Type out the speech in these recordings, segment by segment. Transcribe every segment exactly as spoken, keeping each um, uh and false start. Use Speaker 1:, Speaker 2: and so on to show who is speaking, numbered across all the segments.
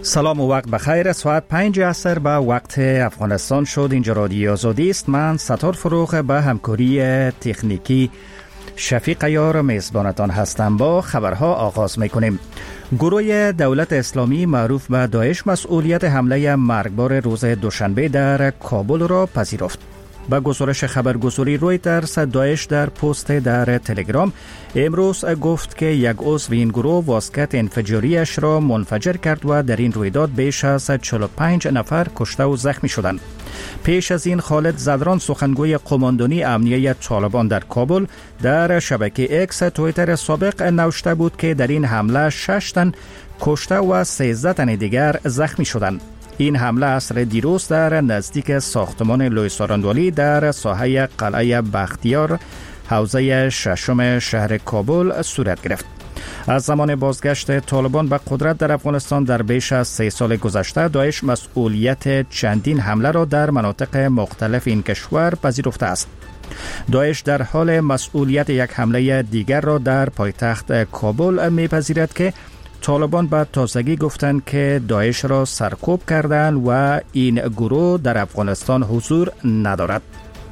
Speaker 1: سلام و وقت بخیر. ساعت پنج عصر به وقت افغانستان شد. اینجا رادیو آزادی است. من ستار فروغ به همکاری تکنیکی شفیق یار میزبانتان هستم. با خبرها آغاز میکنیم. گروه دولت اسلامی معروف به داعش مسئولیت حمله مرگبار روز دوشنبه در کابل را پذیرفت. با گزارش خبرگزاری رویترز، داعش در پست در تلگرام امروز گفت که یک عضو این گروه واسکت انفجاریش را منفجر کرد و در این رویداد بیش از چهل و پنج نفر کشته و زخمی شدند. پیش از این خالد زدران، سخنگوی قماندانی امنیه طالبان در کابل، در شبکه اکس توییتر سابق نوشته بود که در این حمله شش تن کشته و سیزده تن دیگر زخمی شدند. این حمله عصر دیروز در نزدیک ساختمان لوئیس آراندوالی در ساحه قلعه بختیار، حوزه ششم شهر کابل صورت گرفت. از زمان بازگشت طالبان به قدرت در افغانستان در بیش از سه سال گذشته، داعش مسئولیت چندین حمله را در مناطق مختلف این کشور پذیرفته است. داعش در حال مسئولیت یک حمله دیگر را در پایتخت کابل میپذیرد که طالبان به تازگی گفتند که داعش را سرکوب کردند و این گروه در افغانستان حضور ندارد.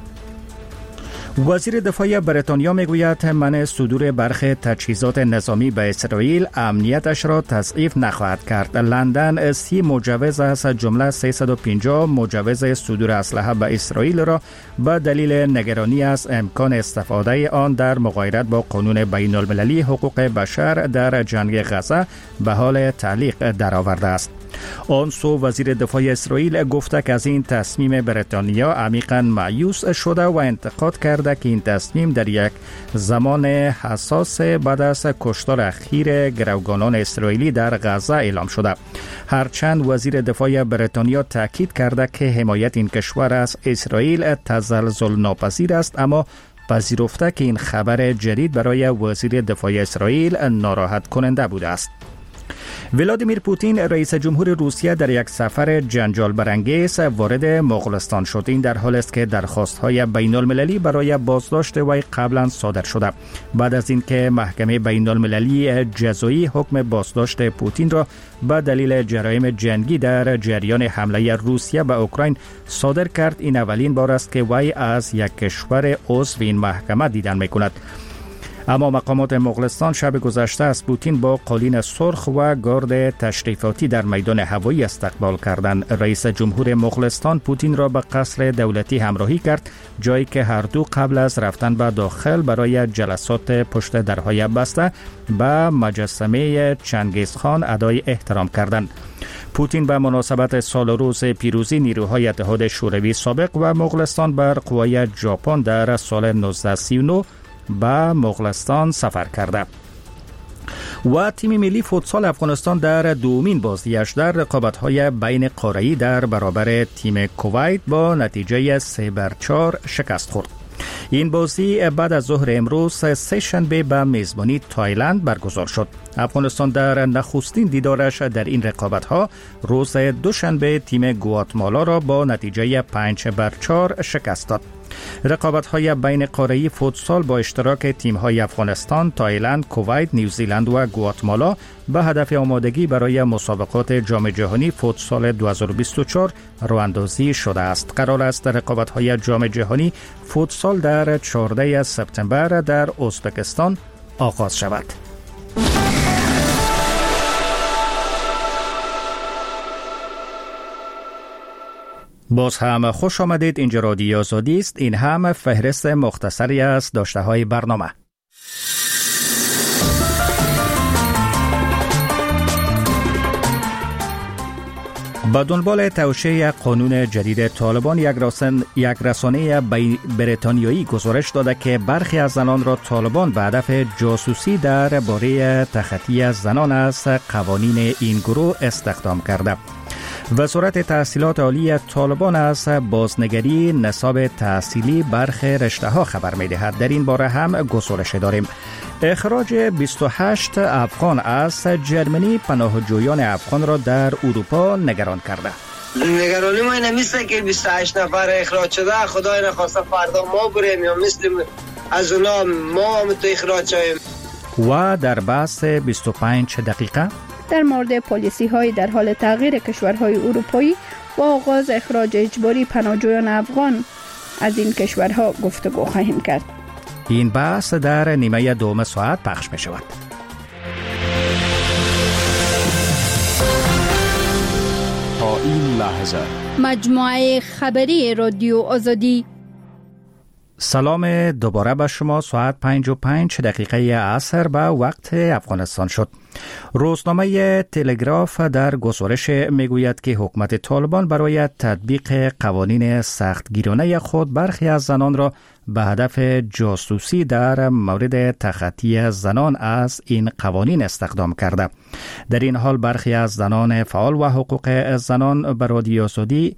Speaker 1: وزیر دفاع بریتانیا میگوید منع صدور برخی تجهیزات نظامی به اسرائیل امنیتش را تضعیف نخواهد کرد. لندن سی مجوز از جمله سیصد و پنجاه مجوز صدور اسلحه به اسرائیل را به دلیل نگرانی از امکان استفاده آن در مغایرت با قانون بین المللی حقوق بشر در جنگ غزه به حال تعلیق درآورده است. آن سو وزیر دفاع اسرائیل گفته که از این تصمیم بریتانیا عمیقاً مایوس شده و انتقاد کرده که این تصمیم در یک زمان حساس بعد از کشتار اخیر گروگانان اسرائیلی در غزه اعلام شده. هرچند وزیر دفاع بریتانیا تاکید کرده که حمایت این کشور از اسرائیل تزلزل ناپذیر است، اما پذیرفته که این خبر جدید برای وزیر دفاع اسرائیل ناراحت کننده بوده است. ولادیمیر پوتین رئیس جمهور روسیه در یک سفر جنجال برانگیز وارد مغولستان شد. این در حالی است که درخواست‌های بین المللی برای بازداشت وی قبلا صادر شده. بعد از اینکه محکمه بین المللی جزایی حکم بازداشت پوتین را به دلیل جرایم جنگی در جریان حمله روسیه به اوکراین صادر کرد، این اولین بار است که وی از یک کشور عضو این محکمه دیدن می‌کند. اما مقامات مغولستان شب گذشته از پوتین با قالین سرخ و گارد تشریفاتی در میدان هوایی استقبال کردند. رئیس جمهور مغولستان پوتین را به قصر دولتی همراهی کرد، جایی که هر دو قبل از رفتن به داخل برای جلسات پشت درهای بسته به مجسمه چنگیزخان ادای احترام کردند. پوتین به مناسبت سال روز پیروزی نیروهای اتحاد شوروی سابق و مغولستان بر قوای ژاپن در سال نوزده سی و نه به مغولستان سفر کرده. و تیم ملی فوتسال افغانستان در دومین بازیش در رقابت‌های بین قاره‌ای در برابر تیم کویت با نتیجه سه بر چهار شکست خورد. این بازی بعد از ظهر امروز سه شنبه به میزبانی تایلند برگزار شد. افغانستان در نخستین دیدارش در این رقابت‌ها روز دوشنبه تیم گواتمالا را با نتیجه پنج بر چهار شکست داد. رقابت‌های بین قاره‌ای فوتسال با اشتراک تیم‌های افغانستان، تایلند، کویت، نیوزیلند و گواتمالا به هدف آمادگی برای مسابقات جام جهانی فوتسال دو هزار و بیست و چهار راه‌اندازی شده است. قرار است رقابت‌های جام جهانی فوتسال در چهاردهم سپتامبر در ازبکستان آغاز شود. باز هم خوش آمدید. اینجا رادیو آزادی است. این هم فهرست مختصری از داشته های برنامه. با دنبال توشیح قانون جدید طالبان، یک رسانه یک رسانه بریتانیایی گزارش داده که برخی از زنان را طالبان به هدف جاسوسی درباره تخطی زنان از قوانین این گروه استخدام کرده. وزارت تحصیلات عالی طالبان از بازنگری نصاب تحصیلی برخی رشته‌ها خبر می‌دهد. در این باره هم گزارش داریم. اخراج بیست و هشت افغان از جرمنی پناهجویان افغان را در اروپا نگران کرده.
Speaker 2: نگرانی ما اینه میسته که بیست و هشت نفر اخراج شده، خدای نخواسته فردا ما بریم یا مثل از اونا ما هم تو اخراج شویم.
Speaker 1: و در بحث بیست و پنج دقیقه
Speaker 3: در مورد پالیسی های در حال تغییر کشورهای اروپایی و آغاز اخراج اجباری پناهجویان افغان از این کشورها گفتگو خواهیم کرد.
Speaker 1: این بحث در نیمه دوم ساعت پخش می شود.
Speaker 4: تا این لحظه
Speaker 3: مجموعه خبری رادیو آزادی.
Speaker 1: سلام دوباره به شما. ساعت پنج و پنج دقیقه عصر به وقت افغانستان شد. روزنامه تلگراف در گزارش میگوید که حکومت طالبان برای تطبیق قوانین سختگیرانه خود برخی از زنان را به هدف جاسوسی در مورد تخطی زنان از این قوانین استخدام کرده. در این حال برخی از زنان فعال و حقوق زنان به رادیو آزادی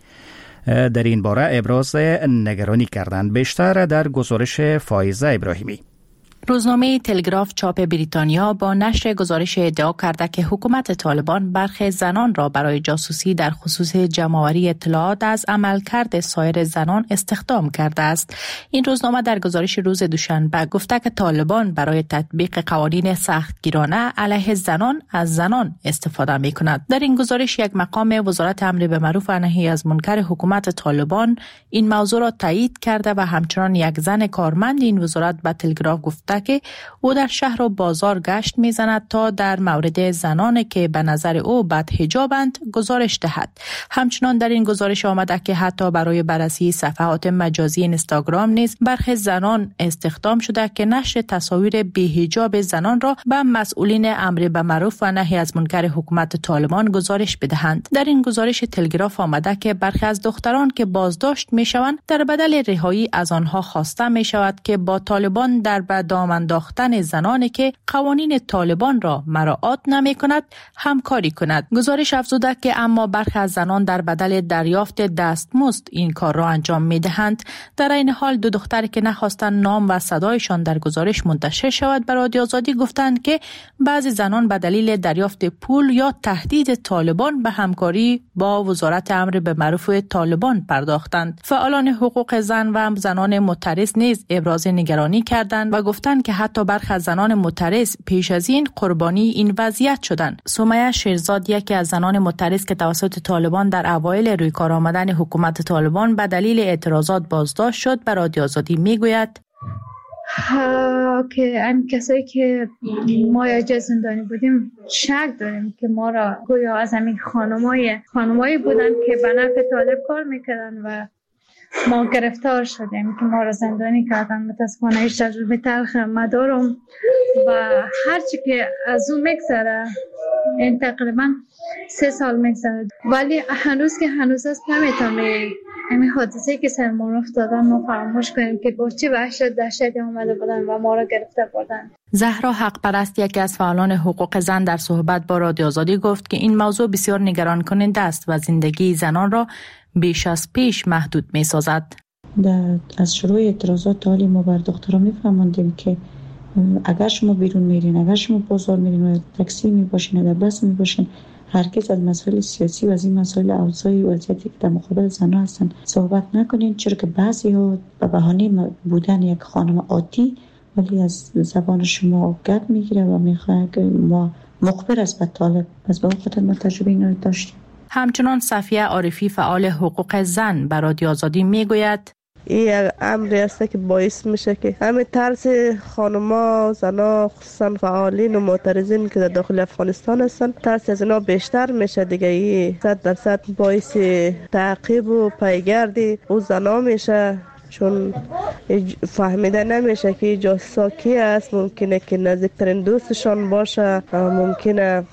Speaker 1: در این باره ابراز نگرانی کردند. بیشتر در گزارش فایزه ابراهیمی.
Speaker 5: روزنامه تلگراف چاپ بریتانیا با نشر گزارش ادعا کرده که حکومت طالبان برخی زنان را برای جاسوسی در خصوص جمع‌آوری اطلاعات از عملکرد سایر زنان استخدام کرده است. این روزنامه در گزارش روز دوشنبه گفته که طالبان برای تطبیق قوانین سختگیرانه علیه زنان از زنان استفاده می‌کند. در این گزارش یک مقام وزارت امر به معروف و نهی از منکر حکومت طالبان این موضوع را تایید کرده و همچنان یک زن کارمند این وزارت به تلگراف گفته که او در شهر و بازار گشت میزند تا در مورد زنانی که به نظر او بدحجابند گزارش دهد. همچنان در این گزارش آمده که حتی برای بررسی صفحات مجازی اینستاگرام نیز برخی زنان استخدام شده که نشر تصاویر بی‌حجاب زنان را به مسئولین امر به معروف و نهی از منکر حکومت طالبان گزارش بدهند. در این گزارش تلگراف آمده که برخی از دختران که بازداشت میشوند در بدل رهایی از آنها خواسته می شود که با طالبان در بدام انداختن زنانی که قوانین طالبان را مراعات نمی کند همکاری کند. گزارش افزوده که اما برخی از زنان در بدل دریافت دستمزد این کار را انجام می دهند. در این حال دو دختری که نخواستند نام و صدایشان در گزارش منتشر شود به رادیو آزادی گفتند که بعضی زنان به دلیل دریافت پول یا تهدید طالبان به همکاری با وزارت امر به معروف طالبان پرداختند. فعالان حقوق زن و زنان معترض نیز ابراز نگرانی کردند و گفتند که حتی برخی از زنان معترض پیش از این قربانی این وضعیت شدند. سمیه شیرزاد یکی از زنان معترض که توسط طالبان در اوایل روی کار آمدن حکومت طالبان به دلیل اعتراضات بازداشت شد به رادیو آزادی میگوید
Speaker 6: که این کسایی که ما یا زندانی بودیم شک داریم که ما را گویا از همین خانمای خانمایی بودن که به نفع طالب کار میکردن و ما گرفتار شدیم که ما را زندانی کردن. متاسفانه هیچ تجربه تلخ مدارم و هرچی که از اون میگذره این تقریبا سه سال میگذره ولی هنوز که هنوز است نمیتونم همین حادثه‌ای که سر ما افتادن ما فراموش کنیم که با چه وحشت دهشتی آمده بودن و ما را گرفته بردن.
Speaker 5: زهرا حق پرست یکی از فعالان حقوق زن در صحبت با رادیو آزادی گفت که این موضوع بسیار نگران کننده است و زندگی زنان را بیش از پیش محدود می سازد.
Speaker 7: از شروع اعتراضات حالی ما بر دخترها می فهماندیم که اگر شما بیرون میرین، اگر شما بازار میرین و تاکسی می باشین و در بس می باشین، هرگز از مسائل سیاسی و از این مسائل اوضاع وضعیتی که در مقابل زنان هستن صحبت نکنین، چرا که بعضی ها به بهانه بودن یک خانم عادی ولی از زبان شما گپ میگیره و میخواد که ما مخبر است به طالب. پس به خاطر ما تجربه اینو داشتیم.
Speaker 5: همچنان صفیه عارفی فعال حقوق زن به رادیو آزادی میگوید
Speaker 8: این امری است که باعث میشه که همه طرز خانما، زنا، خصوصا فعالین و معترضین که در داخل افغانستان هستن طرز از اینا بیشتر میشه دیگه. این صد درصد باعث تعقیب و پیگردی او زنا میشه چون فهمیده نمیشه که جاسوسا کی است. ممکنه که نزدیکترین دوستشان باشه، ممکنه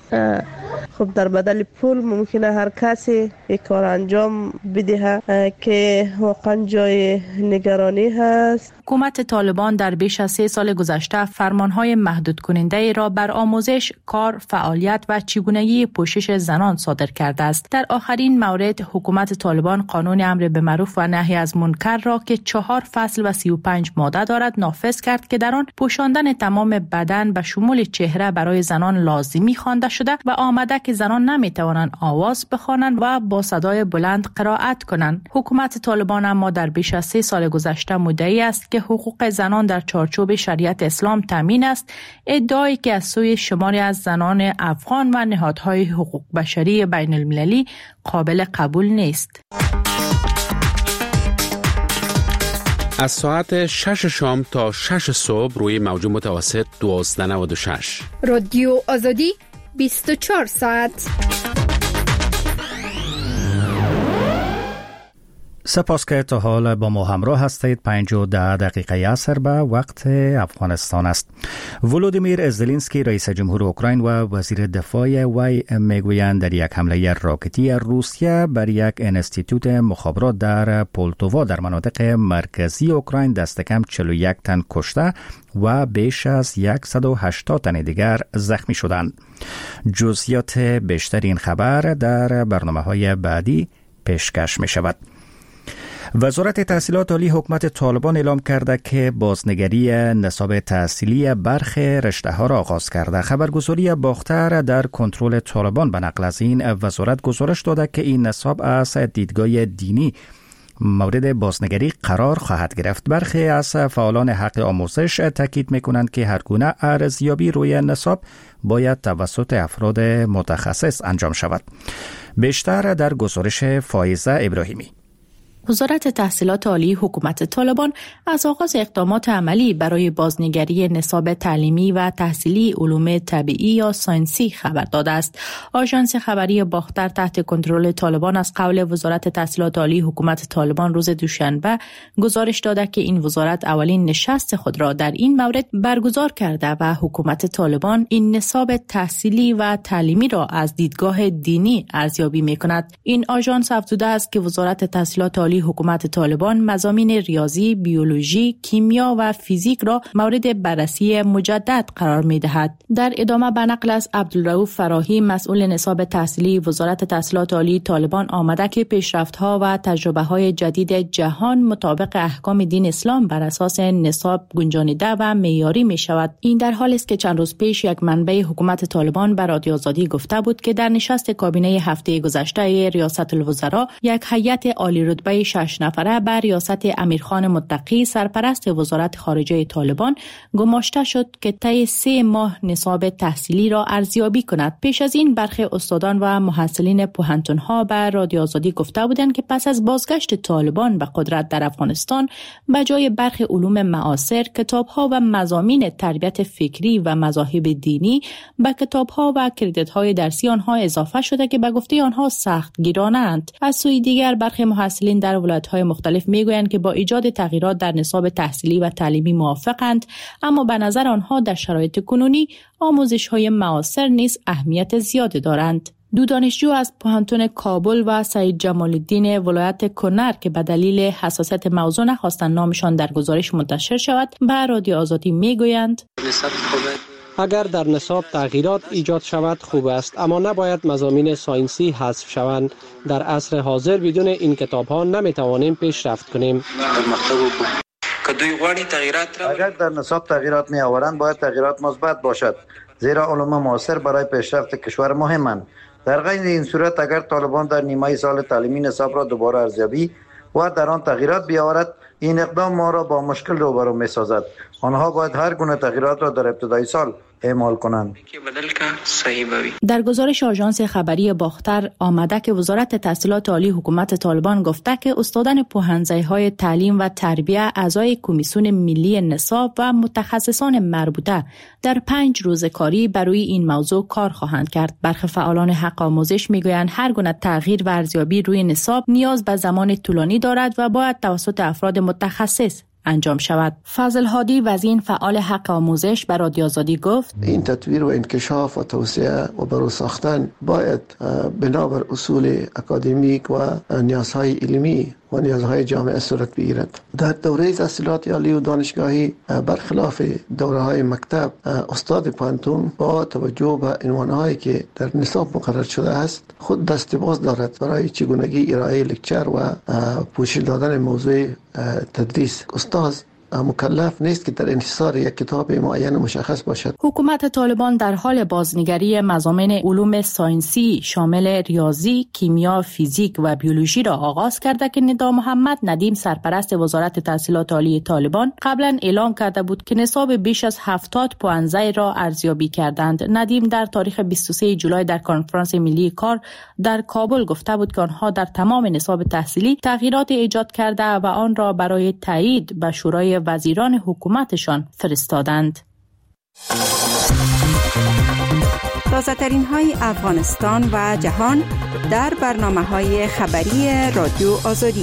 Speaker 8: خب در بدل پول ممکنه هر کسی یک کار انجام بده که واقعا جای نگرانی هست.
Speaker 5: حکومت طالبان در بیش از سه سال گذشته فرمانهای محدود کننده ای را بر آموزش، کار، فعالیت و چگونگی پوشش زنان صادر کرده است. در آخرین مورد حکومت طالبان قانون امر به معروف و نهی از منکر را که چهار فصل و سی و پنج ماده دارد نافذ کرد که در آن پوشاندن تمام بدن به شمول چهره برای زنان لازمی خوانده شده و آمده که که زنان نمی توانند آواز بخوانند و با صدای بلند قرائت کنند. حکومت طالبان اما در بیش از سه سال گذشته مدعی است که حقوق زنان در چارچوب شریعت اسلام تامین است، ادعایی که از سوی شماری از زنان افغان و نهادهای حقوق بشری بین المللی قابل قبول نیست.
Speaker 9: از ساعت شش شام تا شش صبح روی موج متوسط دوازده و نود و شش.
Speaker 3: رادیو آزادی بیست و چهار ساعت.
Speaker 1: سپاس که تا حال با ما همراه هستید. پنج و ده دقیقه عصر به وقت افغانستان است. ولودیمیر زلنسکی رئیس جمهور اوکراین و وزیر دفاع وی میگویند در یک حمله راکتی روسیه بر یک انستیتوت مخابرات در پولتووا در مناطق مرکزی اوکراین دست کم چهل و یک تن کشته و بیش از صد و هشتاد تن دیگر زخمی شدند. جزئیات بیشتر این خبر در برنامه‌های بعدی پیشکش می شود. وزارت تحصیلات عالی حکومت طالبان اعلام کرده که بازنگری نصاب تحصیلی برخی رشته‌ها را آغاز کرده. خبرگزاری باختر در کنترل طالبان به نقل از این وزارت گزارش داده که این نصاب از دیدگاه دینی مورد بازنگری قرار خواهد گرفت. برخی از فعالان حق آموزش تاکید می‌کنند که هر گونه ارزیابی روی نصاب باید توسط افراد متخصص انجام شود. بیشتر در گزارش فائزه ابراهیمی.
Speaker 5: وزارت تحصیلات عالی حکومت طالبان از آغاز اقدامات عملی برای بازنگری نصاب تعلیمی و تحصیلی علوم طبیعی یا ساینسی خبر داده است. آژانس خبری باختر تحت کنترل طالبان از قول وزارت تحصیلات عالی حکومت طالبان روز دوشنبه گزارش داده که این وزارت اولین نشست خود را در این مورد برگزار کرده و حکومت طالبان این نصاب تحصیلی و تعلیمی را از دیدگاه دینی ارزیابی می‌کند. این آژانس افزوده است که وزارت تحصیلات عالی حکومت طالبان مضامین ریاضی، بیولوژی، کیمیا و فیزیک را مورد بررسی مجدد قرار می‌دهد. در ادامه به نقل از عبدالرؤوف فراهی مسئول نصاب تحصیلی وزارت تحصیلات عالی طالبان آمده که پیشرفت‌ها و تجربه‌های جدید جهان مطابق احکام دین اسلام بر اساس نصاب گنجانیده و معیاری می‌شود. این در حالی است که چند روز پیش یک منبع حکومت طالبان به رادیو آزادی گفته بود که در نشست کابینه هفته گذشته ریاست الوزراء یک هیئت عالی رتبه شش نفره بر ریاست امیرخان متقی سرپرست وزارت خارجه طالبان گماشته شد که طی سه ماه نصاب تحصیلی را ارزیابی کند. پیش از این برخی استادان و محصلین پوهنتون‌ها بر رادیو آزادی گفته بودند که پس از بازگشت طالبان به قدرت در افغانستان به جای برخی علوم معاصر کتاب‌ها و مضامین تربیت فکری و مذاهب دینی به کتاب‌ها و کردیت‌های درسی آنها اضافه شده که به گفته آنها سخت گیرانه‌اند. از سوی دیگر برخی محصلین در ولایت‌های مختلف میگویند که با ایجاد تغییرات در نصاب تحصیلی و تعلیمی موافقند، اما به نظر آنها در شرایط کنونی آموزش‌های معاصر نیز اهمیت زیادی دارند. دو دانشجو از پوهنتون کابل و سعید جمال الدین ولایت کنر که به دلیل حساسیت موضوع نخواستند نامشان در گزارش منتشر شود به رادیو آزادی میگویند
Speaker 10: اگر در نصاب تغییرات ایجاد شود خوب است، اما نباید مضامین ساینسی حذف شوند. در عصر حاضر بدون این کتاب‌ها نمی‌توانیم پیشرفت کنیم.
Speaker 11: اگر در نصاب تغییرات می‌آورند باید تغییرات مثبت باشد، زیرا علوم معاصر برای پیشرفت کشور مهمند. در غیر این صورت اگر طالبان در نیمه سال تعلیمی نصاب را دوباره ارزیابی و در آن تغییرات بیاورد، این اقدام ما را با مشکل روبرو می‌سازد. آنها باید هر گونه تغییرات را در ابتدای سال اعمال کنند.
Speaker 5: در گزارش آژانس خبری باختر آمده که وزارت تحصیلات عالی حکومت طالبان گفته که استادان پوهنځی‌های تعلیم و تربیت اعضای کمیسیون ملی نصاب و متخصصان مربوطه در پنج روز کاری برای این موضوع کار خواهند کرد. برخی فعالان حق آموزش میگویند هر گونه تغییر و ارزیابی روی نصاب نیاز به زمان طولانی دارد و باید توسط افراد متخصص انجام شود. فضل هادی وزیر فعال حق آموزش به رادیو آزادی گفت
Speaker 12: این تطویر و انکشاف و توسعه و برو ساختن باید بنابر اصول اکادمیک و نیازهای علمی و نیازهای جامعه صورت بگیرد. در دوره تحصیلات عالی و دانشگاهی برخلاف دوره‌های مکتب، استاد پوهنتون با توجه به عنوانهایی که در نصاب مقرر شده است خود دست باز دارد برای چگونگی ارائه لکچر و پوشش دادن موضوع تدریس. استاد مکلف نیست که در انحصار یک کتاب معین مشخص باشد.
Speaker 5: حکومت طالبان در حال بازنگری مضامین علوم ساینسی شامل ریاضی، کیمیا، فیزیک و بیولوژی را آغاز کرده که ندا محمد ندیم سرپرست وزارت تحصیلات عالی طالبان قبلا اعلام کرده بود که نصاب بیش از هفتاد پوانزه را ارزیابی کردند. ندیم در تاریخ بیست و سوم جولای در کنفرانس ملی کار در کابل گفته بود که آنها در تمام نصاب تحصیلی تغییرات ایجاد کرده و آن را برای تایید به شورای وزیران حکومتشان فرستادند.
Speaker 13: تازه‌ترین های افغانستان و جهان در برنامه‌های خبری رادیو آزادی.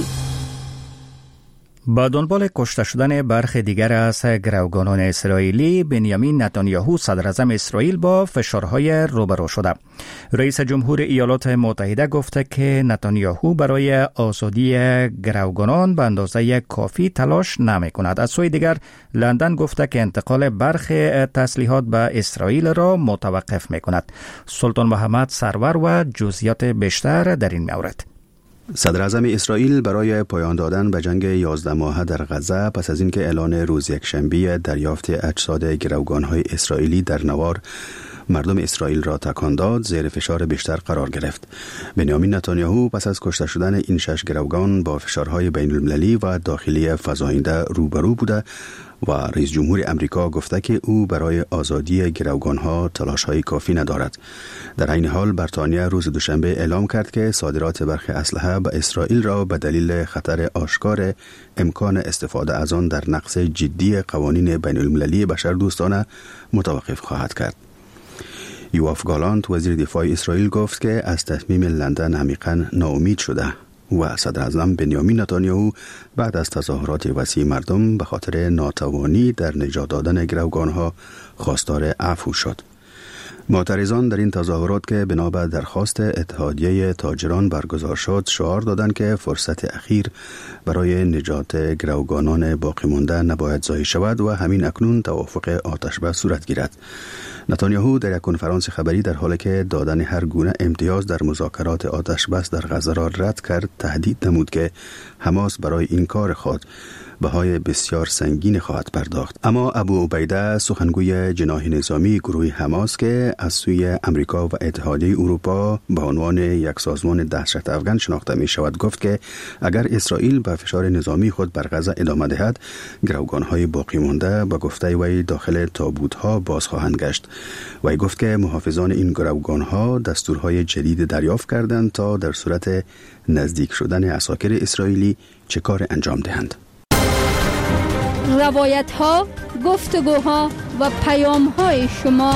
Speaker 1: با دنبال کشته شدن برخی دیگر از گروگانان اسرائیلی، بنیامین نتانیاهو صدراعظم اسرائیل با فشارهای روبرو شده. رئیس جمهور ایالات متحده گفته که نتانیاهو برای آزادی گروگانان به اندازه کافی تلاش نمی کند. از سوی دیگر لندن گفته که انتقال برخی تسلیحات به اسرائیل را متوقف می کند. سلطان محمد سرور و جزئیات بیشتر در این مورد.
Speaker 14: صدر اعظم اسرائیل برای پایان دادن به جنگ یازده ماهه در غزه پس از اینکه اعلان روز یکشنبه دریافت اجساد گروگان‌های اسرائیلی در نوار مردم اسرائیل را تکان داد، زیر فشار بیشتر قرار گرفت. بنیامین نتانیاهو پس از کشته شدن این شش گروگان با فشارهای بین المللی و داخلی فزاینده روبرو بوده و رئیس جمهور امریکا گفته که او برای آزادی گروگان‌ها تلاش‌های کافی ندارد. در این حال بریتانیا روز دوشنبه اعلام کرد که صادرات برخی اسلحه به اسرائیل را به دلیل خطر آشکار امکان استفاده از آن در نقض جدی قوانین بین المللی بشردوستانه متوقف خواهد کرد. یواف گالانت وزیر دفاع اسرائیل گفت که از تصمیم لندن عمیقاً ناامید شده و صدر اعظم بنیامین نتانیاهو بعد از تظاهرات وسیع مردم به خاطر ناتوانی در نجات دادن گروگانها خواستار عفو شد. معترضان در این تظاهرات که بنا به درخواست اتحادیه تاجران برگزار شد شعار دادند که فرصت اخیر برای نجات گروگانان باقی مانده نباید ضایع شود و همین اکنون توافق آتشبس صورت گیرد. نتانیاهو در یک کنفرانس خبری در حالی که دادن هر گونه امتیاز در مذاکرات آتشبس در غزه را رد کرد تهدید نمود که حماس برای این کار خود بهای بسیار سنگین خواهد پرداخت. اما ابو عبیده سخنگوی جناح نظامی گروه حماس که از سوی امریکا و اتحادیه اروپا به عنوان یک سازمان دهشت افغان شناخته می شود گفت که اگر اسرائیل به فشار نظامی خود بر غزه ادامه دهد گروگان‌های باقی مانده به گفته وی داخل تابوت‌ها باز خواهند گشت. وی گفت که محافظان این گروگان‌ها دستورهای جدید دریافت کردند تا در صورت نزدیک شدن عساکر اسرائیلی چه کار انجام دهند.
Speaker 3: روایت ها، گفتگوها و پیام های شما.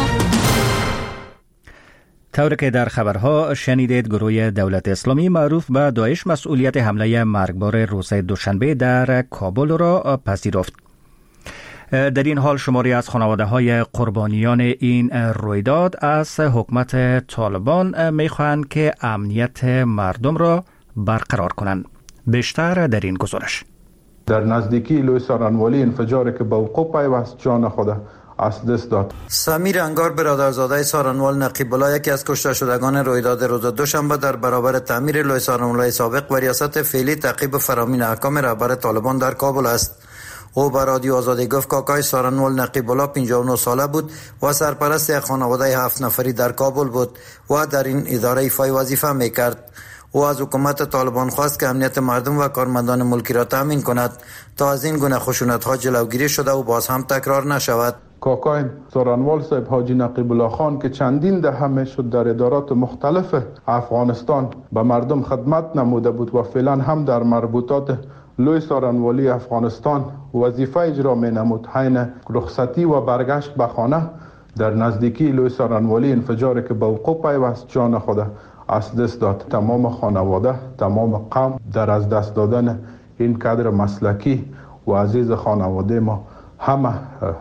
Speaker 1: طور که در خبرها شنیدید گروه دولت اسلامی معروف به داعش مسئولیت حمله مرگبار روز دوشنبه در کابل را پذیرفت. در این حال شماری از خانواده های قربانیان این رویداد از حکومت طالبان میخواهند که امنیت مردم را برقرار کنند. بیشتر در این گزارش.
Speaker 15: در نزدیکی لوی سارنوالی انفجاری که به وقوع پیوست جان خود از دست داد.
Speaker 11: سمیر انگار برادرزاده سارنوال نقیب الله یکی از کشته شدگان رویداد روز دوشنبه در برابر تعمیر لوی سارنوالی سابق و ریاست فعلی تعقیب فرامین احکام رهبر طالبان در کابل است. او به رادیو آزادی گفت کاکای سارنوال نقیب الله پنجاه و نه ساله بود و سرپرست یک خانواده هفت نفری در کابل بود و در این اداره ایفای وظیفه میکرد. او از حکومت طالبان خواست که امنیت مردم و کارمندان ملکی را تامین کند تا از این گونه خشونت‌ها جلوگیری شده و باز هم تکرار نشود.
Speaker 15: کاکای سارنوال صاحب حاجی نقیب الله خان که چندین دهه شد در ادارات مختلف افغانستان به مردم خدمت نموده بود و فعلا هم در مربوطات لوی سارنوالی افغانستان وظیفه اجرا می نمود. حین رخصتی و برگشت به خانه در نزدیکی لوی سارنوالی انفجاری که به وقوع پیوست جان خود از دست داد. تمام خانواده، تمام قوم در از دست دادن این کادر مسلکی و عزیز خانواده ما همه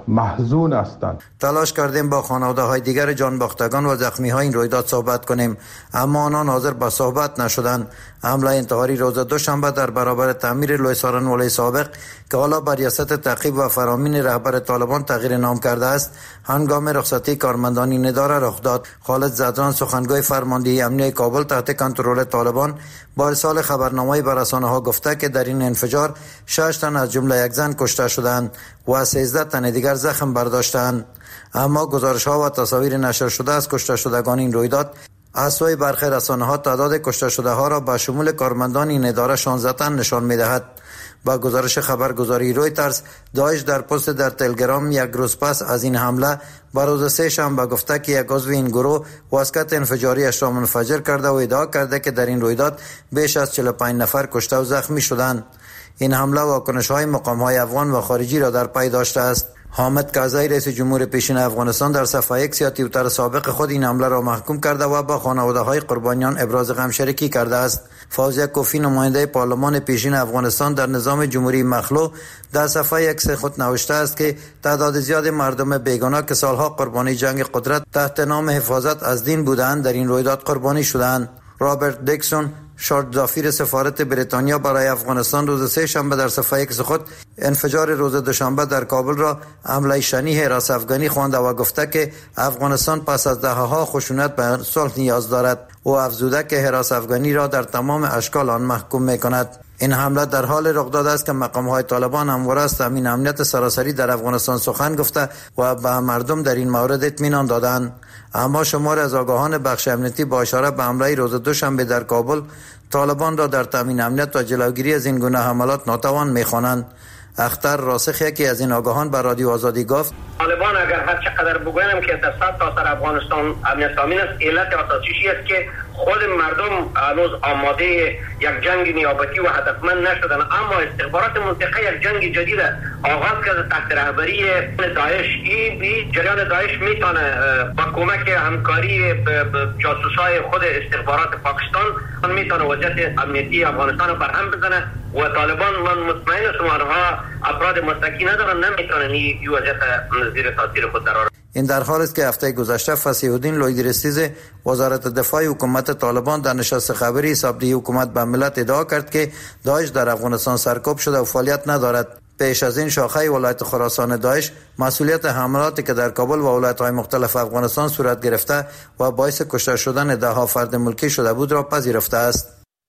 Speaker 15: محزون هستند.
Speaker 11: تلاش کردیم با خانواده های دیگر جانباختگان و زخمی های این رویداد صحبت کنیم، اما آنان حاضر به صحبت نشدند. حمله انتحاری روز دوشنبه در برابر تعمیر لوی سارنوالی سابق که حالا بر ریاست تعقیب و فرامین رهبر طالبان تغییر نام کرده است، هنگام رخصتی کارمندان این اداره رخ داد. خالد زدران سخنگوی فرماندهی امنیتی کابل تحت کنترل طالبان با ارسال خبرنامه‌ای به رسانه‌ها گفته که در این انفجار شش تن از جمله یک زن کشته شدند و سیزده تن دیگر زخم برداشتند. اما گزارش‌ها و تصاویر نشر شده از کشته شدگان این رویداد از سوی برخی رسانه‌ها تعداد کشته شده ها را به شمول کارمندان این اداره شانزده تن نشان می‌دهد. با گزارش خبرگزاری رویترز، داعش در پست در تلگرام یک روز پس از این حمله بر روز سه شنبه گفته که یک عضو این گروه واسکت انفجاریش را منفجر کرده و ادعا کرده که در این رویداد بیش از چهل و پنج نفر کشته و زخمی شدند. این حمله واکنش‌های مقام‌های افغان و خارجی را در پی داشته است. حامد کرزی رئیس جمهور پیشین افغانستان در صفحه ایکس یا توییتر سابق خود این حمله را محکوم کرده و با خانواده‌های قربانیان ابراز غم شریکی کرده است. فوزیه کوفی نماینده پارلمان پیشین افغانستان در نظام جمهوری مخلوع در صفحه ایکس خود نوشته است که تعداد زیاد مردم بیگناه که سالها قربانی جنگ قدرت تحت نام حفاظت از دین بودند در این رویداد قربانی شدند. رابرت دیکسون شورت سفیر سفارت بریتانیا برای افغانستان روز سه شنبه در صفحه ایکس خود انفجار روز دوشنبه در کابل را حمله شنیع حراس افغانی خوانده و گفته که افغانستان پس از دهه‌ها خشونت به صلح نیاز دارد و افزوده که حراس افغانی را در تمام اشکال آن محکوم می‌کند. این حمله در حال رخ داده است که مقام‌های طالبان همواره از تامین امنیت سراسری در افغانستان سخن گفته و به مردم در این مورد اطمینان دادند. اما شمار از آگاهان بخش امنیتی با اشاره به حمله روز دوشنبه در کابل طالبان را در تامین امنیت و جلوگیری از این گونه حملات ناتوان می‌خوانند. اختر راسخ یکی از این آگاهان بر رادیو آزادی گفت
Speaker 16: طالبان اگر هر چقدر بگویم که در صد تا سر افغانستان امنیت تامین است، علت اساسیش است که خود مردم هنوز آماده یک جنگ نیابتی و هدفمند نشدن، اما استخبارات منطقه یک جنگ جدید آغاز کرده تحت رهبری داعش. این جریان داعش میتونه با کمک همکاری جاسوسای خود استخبارات پاکستان میتونه وضعیت امنیتی افغانستان رو برهم بزنه و طالبان من مطمئن هستم آنها افراد مستقی ندارن، نمیتونن این وضعیت زیر تاثیر خود قرار.
Speaker 11: این در حالی است که هفته گذشته فصیح الدین لویدرستیز وزارت دفاع حکومت طالبان در نشست خبری حسابدهی حکومت به ملت ادعا کرد که داعش در افغانستان سرکوب شده و فعالیت ندارد. پیش از این شاخه ولایت خراسان داعش مسئولیت حملاتی که در کابل و ولایت‌های مختلف افغانستان صورت گرفته و باعث کشته شدن ده ها فرد ملکی شده بود را پذیرفته است.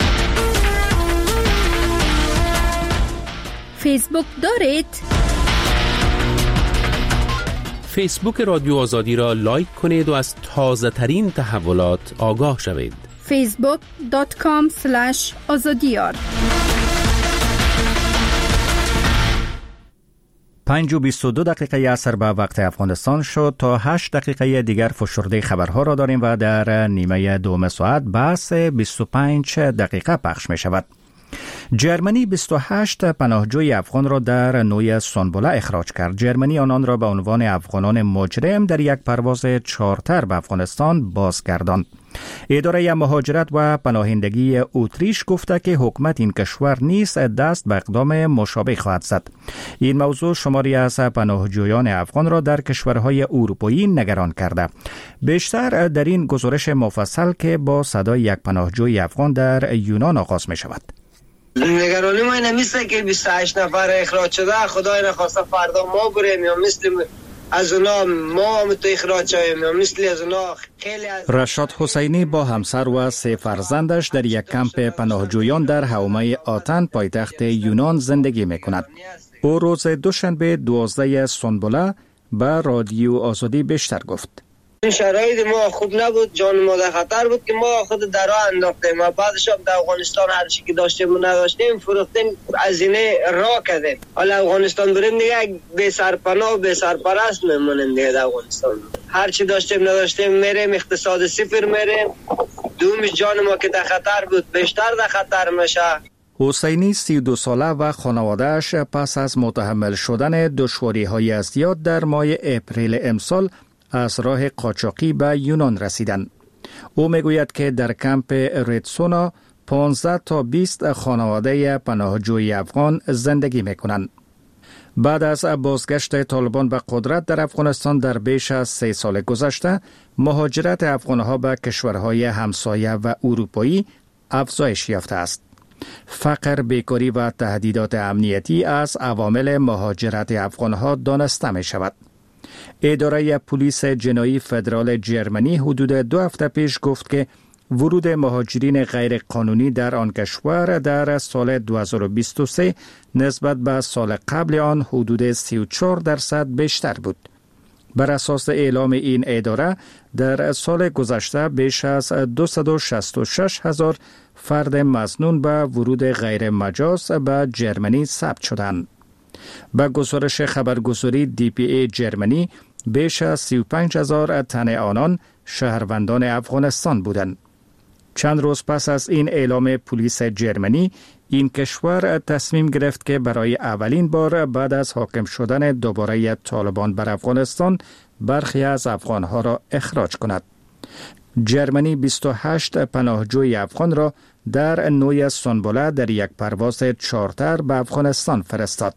Speaker 3: فیسبوک دارید؟
Speaker 9: فیسبوک رادیو آزادی را لایک کنید و از تازه ترین تحولات آگاه شوید.
Speaker 3: فیسبوک دات کام اسلش آزادیار.
Speaker 1: پنج و بیست و دو دقیقه عصر به وقت افغانستان شد. تا هشت دقیقه دیگر فشرده خبرها را داریم و در نیمه دوم ساعت بحث بیست و پنج دقیقه پخش می شود. جرمنی بیست و هشت پناهجوی افغان را در نوی سنبله اخراج کرد. جرمنی آنان را به عنوان افغانان مجرم در یک پرواز چارتر به افغانستان بازگرداند. اداره مهاجرت و پناهندگی اتریش گفته که حکومت این کشور نیز دست به اقدام مشابه خواهد زد. این موضوع شماری از پناهجویان افغان را در کشورهای اروپایی نگران کرده. بیشتر در این گزارش مفصل که با صدای یک پناهجوی افغان در یونان آغاز می شود.
Speaker 2: نگرانی ما نمیسته که بیست و هشت نفر اخراج شده، خدای نخواسته فردا ما بریم یا مثل از اونا ما هم تو اخراج شویم یا مثل از اونا. خیلی از
Speaker 1: رشاد حسینی با همسر و سه فرزندش در یک کمپ پناهجویان در حومه آتن پایتخت یونان زندگی میکند. او روز دوشنبه دوازده سنبله به رادیو آزادی بیشتر گفت.
Speaker 2: شرایط ما خوب نبود، جان ما در خطر بود که ما خود در راه انداختیم و بعدش هم در افغانستان هر چی که داشتیم و نداشتیم فروختیم، هزینه راه کردیم. حالا افغانستان بریم دیگه بی سرپناه و بی سرپرست میمونیم دیگه در افغانستان. هر چی داشتیم نداشتیم میریم، اقتصاد صفر میریم، دومش جان ما که در خطر بود بیشتر در خطر میشه.
Speaker 1: حسینی سی و دو ساله و خانواده‌اش پس از متحمل شدن دشواری‌های زیاد در ماه اپریل امسال از راه قاچاقی به یونان رسیدند. او میگوید که در کمپ ریتسونا پانزده تا بیست خانواده پناهجوی افغان زندگی میکنند. بعد از بازگشت طالبان به قدرت در افغانستان در بیش از سه سال گذشته، مهاجرت افغانها به کشورهای همسایه و اروپایی افزایش یافته است. فقر، بیکاری و تهدیدات امنیتی از عوامل مهاجرت افغانها دانسته می شود. اداره پلیس جنایی فدرال جرمنی حدود دو هفته پیش گفت که ورود مهاجرین غیر قانونی در آن کشور در سال دو هزار و بیست و سه نسبت به سال قبل آن حدود سی و چهار درصد بیشتر بود. بر اساس اعلام این اداره در سال گذشته بیش از دویست و شصت و شش هزار فرد مظنون به ورود غیر مجاز به جرمنی ثبت شدند. با گزارش خبرگزاری دی پی ای جرمنی بیش از سی و پنج هزار تن آنان شهروندان افغانستان بودند. چند روز پس از این اعلام پلیس جرمنی، این کشور تصمیم گرفت که برای اولین بار بعد از حاکم شدن دوباره طالبان بر افغانستان برخی از افغانها را اخراج کند. جرمنی بیست و هشت پناهجوی افغان را در نوع سنبله در یک پرواز چارتر به افغانستان فرستاد.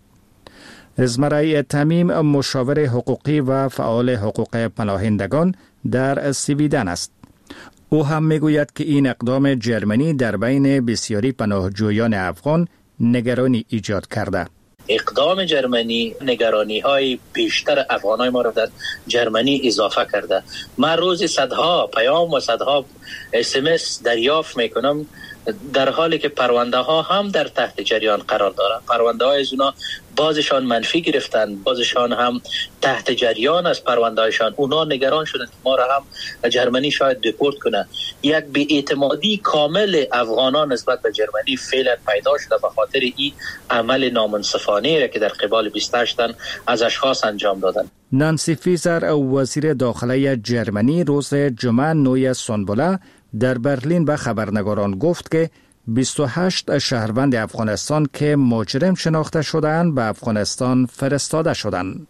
Speaker 1: ازمرای تمیم مشاور حقوقی و فعال حقوق پناهندگان در سویدن است. او هم میگوید که این اقدام جرمنی در بین بسیاری پناهجویان افغان نگرانی ایجاد کرده.
Speaker 17: اقدام جرمنی نگرانی های بیشتر افغانای ما را در جرمنی اضافه کرده. من روزی صدها پیام و صدها اس ام اس دریافت میکنم، در حالی که پرونده ها هم در تحت جریان قرار دارند. پرونده های از اونا بازشان منفی گرفتن، بازشان هم تحت جریان از پرونده هایشان. اونا نگران شدن که ما را هم جرمنی شاید دیپورت کنه. یک بی‌اعتمادی کامل افغانان نسبت به جرمنی فعلا پیدا شده به خاطر این عمل نامنصفانه را که در قبال بیست و هشت تن از اشخاص انجام دادن.
Speaker 1: نانسی فیزر وزیر داخلی جرمنی روز جمعه نوی سنبله در برلین به خبرنگاران گفت که بیست و هشت شهروند افغانستان که مجرم شناخته شدند به افغانستان فرستاده شدند.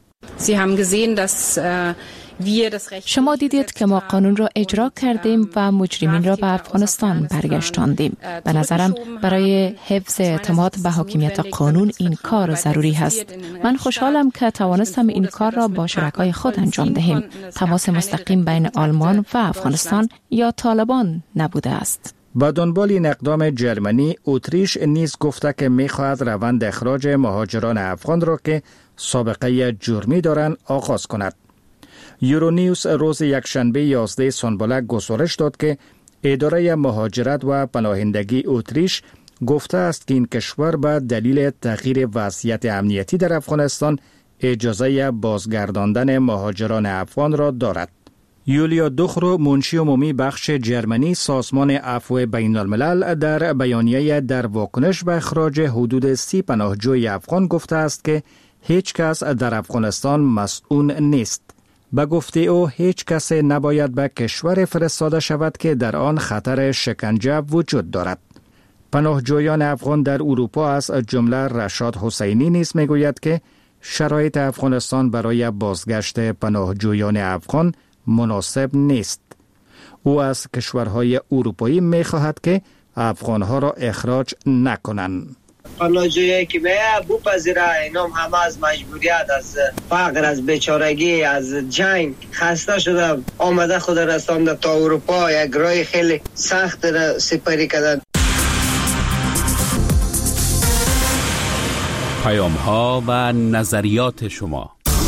Speaker 5: شما دیدید که ما قانون را اجرا کردیم و مجرمین را به افغانستان برگشتاندیم. به نظرم برای حفظ اعتماد به حاکمیت قانون این کار ضروری هست. من خوشحالم که توانستم این کار را با شرکای خود انجام دهیم. تماس مستقیم بین آلمان و افغانستان یا طالبان نبوده است.
Speaker 1: با دنبال این اقدام جرمنی، اتریش نیز گفته که می‌خواهد روند اخراج مهاجران افغان را که سابقه جرمی دارند آغاز کند. یورونیوز روز یکشنبه یازده سنبله گزارش داد که اداره مهاجرت و پناهندگی اتریش گفته است که این کشور به دلیل تغییر وضعیت امنیتی در افغانستان اجازه بازگرداندن مهاجران افغان را دارد. یولیا دوخرو، منشی عمومی بخش جرمنی سازمان عفو بین الملل، در بیانیه در واکنش به اخراج حدود سی پناهجوی افغان گفته است که هیچ کس در افغانستان مسئول نیست. به گفته او هیچ کس نباید به کشور فرستاده شود که در آن خطر شکنجه وجود دارد. پناهجویان افغان در اروپا از جمله رشاد حسینی نیز میگوید که شرایط افغانستان برای بازگشت پناهجویان افغان مناسب نیست. او از کشورهای اروپایی میخواهد که افغانها را اخراج نکنند.
Speaker 2: پناهجویی که میه بپذیره، اینام همه از مجبوریت، از فقر، از بیچارگی، از جنگ خسته شده، آمده خود رسانده تا اروپا. یک راه خیلی سخت را سپری کردن.
Speaker 9: پیام ها و نظریات شما.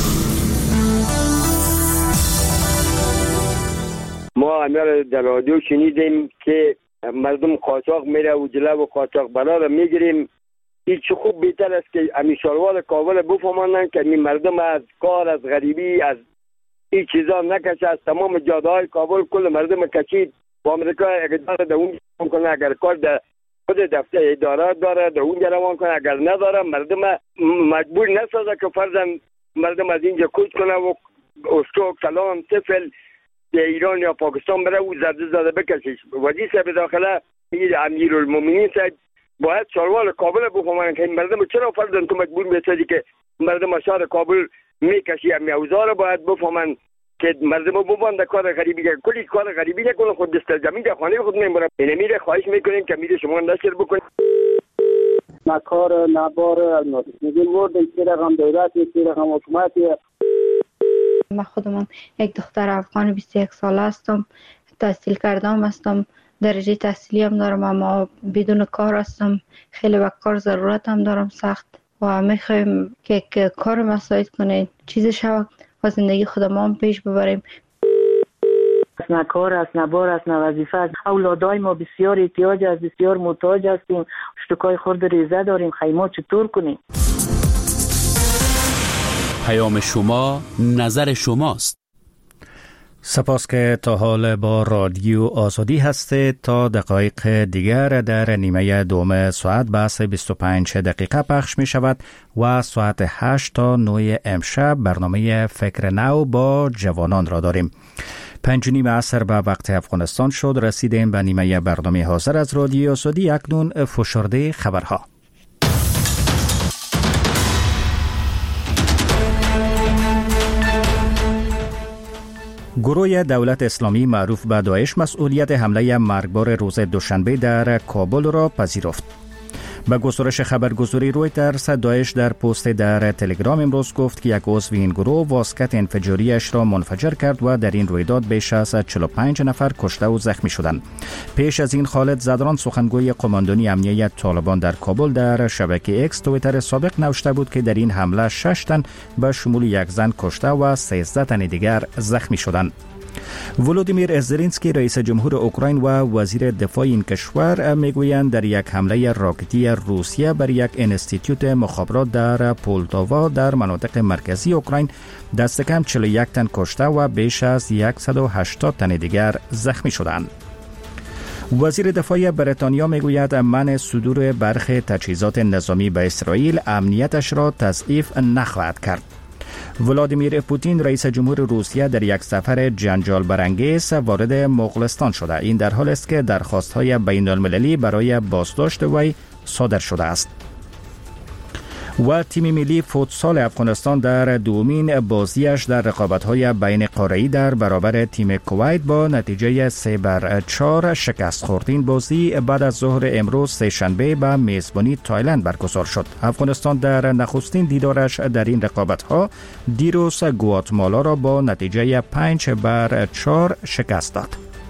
Speaker 18: ما امیر در رادیو شنیدیم که مردم قاچاق میره و جلو و قاچاق برا را میگیریم. این چه خوب بهتر است که امی شاروال کابل بفهمانند که می مردم از کار، از غریبی، از این چیزا نکشه. از تمام جاده های کابل کل مردم کشید و امریکا اقدار در اونجا کنه. اگر کار در خود دفتر اداره داره در اونجا روان کنه، اگر نداره مردم مجبور نسازه که فرضاً مردم از اینجا کوچ کنه و استوک، سلام، سفل به ایران یا پاکستان بره و زرده زده بکشیش. وزیر صاحب داخله امیرالمومنین صاحب باید شاروال کابل بفهمن که مردم چرا فرضاً تو مجبور میسازی که مردم شهر کابل میکشی. امی اوضاع باید بفهمن که مردم ببند کار غریبی که کلی کار غریبی نکنه، خود دست جمعی در خانه خود میمونه. اینمیره خواهش میکنیم که میره شما نشر بکنید.
Speaker 19: نکار نبار میگیم ورد یک رقم دولت یک رقم حکومت.
Speaker 6: من خودم یک دختر افغان بیست و یک ساله هستم، تحصیل کردم هستم، درجه تحصیلی هم دارم، اما بدون کار هستم. خیلی به کار ضرورت هم دارم سخت و میخوایم که کار مساعد کنید، چیز شود و زندگی خودمان پیش ببریم.
Speaker 20: نه کار است، نه بار است، نه وظیفه است. اولادای ما بسیار احتیاج است، بسیار محتاج هستیم. اشتکای خورد ریزه داریم، خیمه چطور کنیم؟
Speaker 9: پیام شما، نظر شماست.
Speaker 1: سپاس که تا حال با رادیو آزادی هستید. تا دقایق دیگر در نیمه دوم ساعت بحث بیست و پنج دقیقه پخش می شود و ساعت هشت تا نه امشب برنامه فکر نو با جوانان را داریم. پنج نیم عصر به وقت افغانستان شد. رسیدیم به نیمه برنامه حاضر از رادیو آزادی. اکنون فشرده خبرها. گروه دولت اسلامی معروف به داعش مسئولیت حمله مرگبار روز دوشنبه در کابل را پذیرفت. به گزارش خبرگزاری رویترز، داعش در پست در تلگرام امروز گفت که یک عضو این گروه واسکت انفجاریش را منفجر کرد و در این رویداد بیش از چهل و پنج نفر کشته و زخمی شدند. پیش از این خالد زدران، سخنگوی قماندانی امنیت طالبان در کابل، در شبکه اکس توییتر سابق نوشته بود که در این حمله شش تن به شمول یک زن کشته و سیزده تن دیگر زخمی شدند. ولودیمیر زلنسکی رئیس جمهور اوکراین و وزیر دفاع این کشور میگویند در یک حمله راکتی روسیه بر یک انستیتیوت مخابرات در پولتاوا در مناطق مرکزی اوکراین دست کم چهل و یک تن کشته و بیش از صد و هشتاد تن دیگر زخمی شدند. وزیر دفاع بریتانیا میگوید منع صدور برخی تجهیزات نظامی به اسرائیل امنیتش را تضعیف نخواهد کرد. ولادیمیر پوتین رئیس جمهور روسیه در یک سفر جنجال برانگیز وارد مغولستان شده. این در حالی است که درخواست‌های بین‌المللی برای بازداشت وی صادر شده است. و تیم ملی فوتسال افغانستان در دومین بازیش در رقابت‌های بین قاره‌ای در برابر تیم کویت با نتیجه سه بر چهار شکست خورد. این بازی بعد از ظهر امروز سه شنبه به میزبانی تایلند برگزار شد. افغانستان در نخستین دیدارش در این رقابت‌ها دیروز گواتمالا را با نتیجه پنج بر چهار شکست داد.